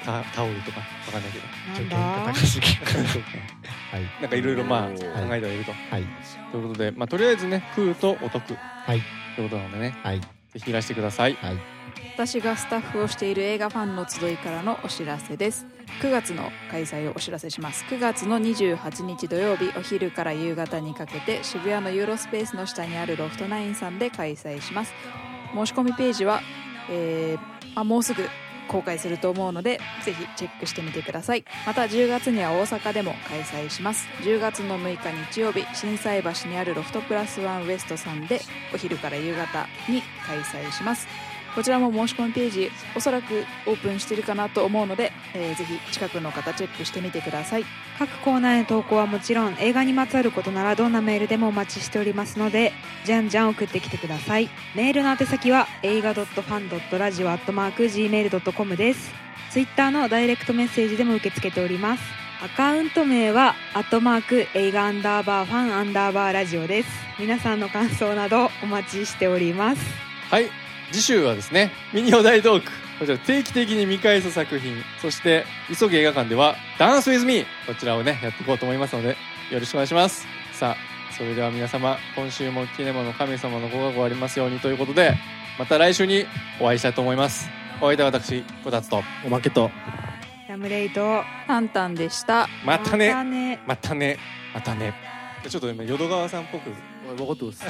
Speaker 1: タ, タオルとかわかんないけど、
Speaker 3: ちょっと原
Speaker 5: 価高すぎる。
Speaker 1: はい。なんかいろいろまあ考えてはいると。はい。ということで、まあとりあえずね、食うとお得。はい。ということなのでね。はい。ぜひいらしてください。はい。
Speaker 4: 私がスタッフをしている映画ファンの集いからのお知らせです。くがつの開催をお知らせします。くがつのにじゅうはちにち土曜日、お昼から夕方にかけて渋谷のユーロスペースの下にあるロフトナインさんで開催します。申し込みページは、えー、あもうすぐ公開すると思うのでぜひチェックしてみてください。またじゅうがつには大阪でも開催します。じゅうがつのむいか日曜日、心斎橋にあるロフトプラスワンウエストさんでお昼から夕方に開催します。こちらも申し込みページおそらくオープンしているかなと思うので、えー、ぜひ近くの方チェックしてみてください。
Speaker 3: 各コーナーへの投稿はもちろん映画にまつわることならどんなメールでもお待ちしておりますので、じゃんじゃん送ってきてください。メールの宛先は映画 ファン ラジオ アットマーク ジーメール ドットコム です。ツイッターのダイレクトメッセージでも受け付けております。アカウント名はアットマーク映画アンダーバーファンアンダーバーラジオです。皆さんの感想などお待ちしております。
Speaker 1: はい、次週はですね、ミニお題トーク、こちら定期的に見返す作品、そして急げ映画館ではダンスウィズミー、こちらをねやっていこうと思いますのでよろしくお願いします。さあそれでは皆様、今週もキネマの神様のご加護ありますようにということで、また来週にお会いしたいと思います。お相手は私こたつと
Speaker 2: おまけと
Speaker 3: ラムレイと
Speaker 4: タンタンでした。
Speaker 1: またねまたねまたねまたね。ちょっとね淀川さんっぽく
Speaker 2: 分かってます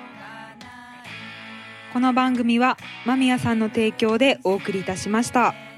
Speaker 3: この番組は間宮さんの提供でお送りいたしました。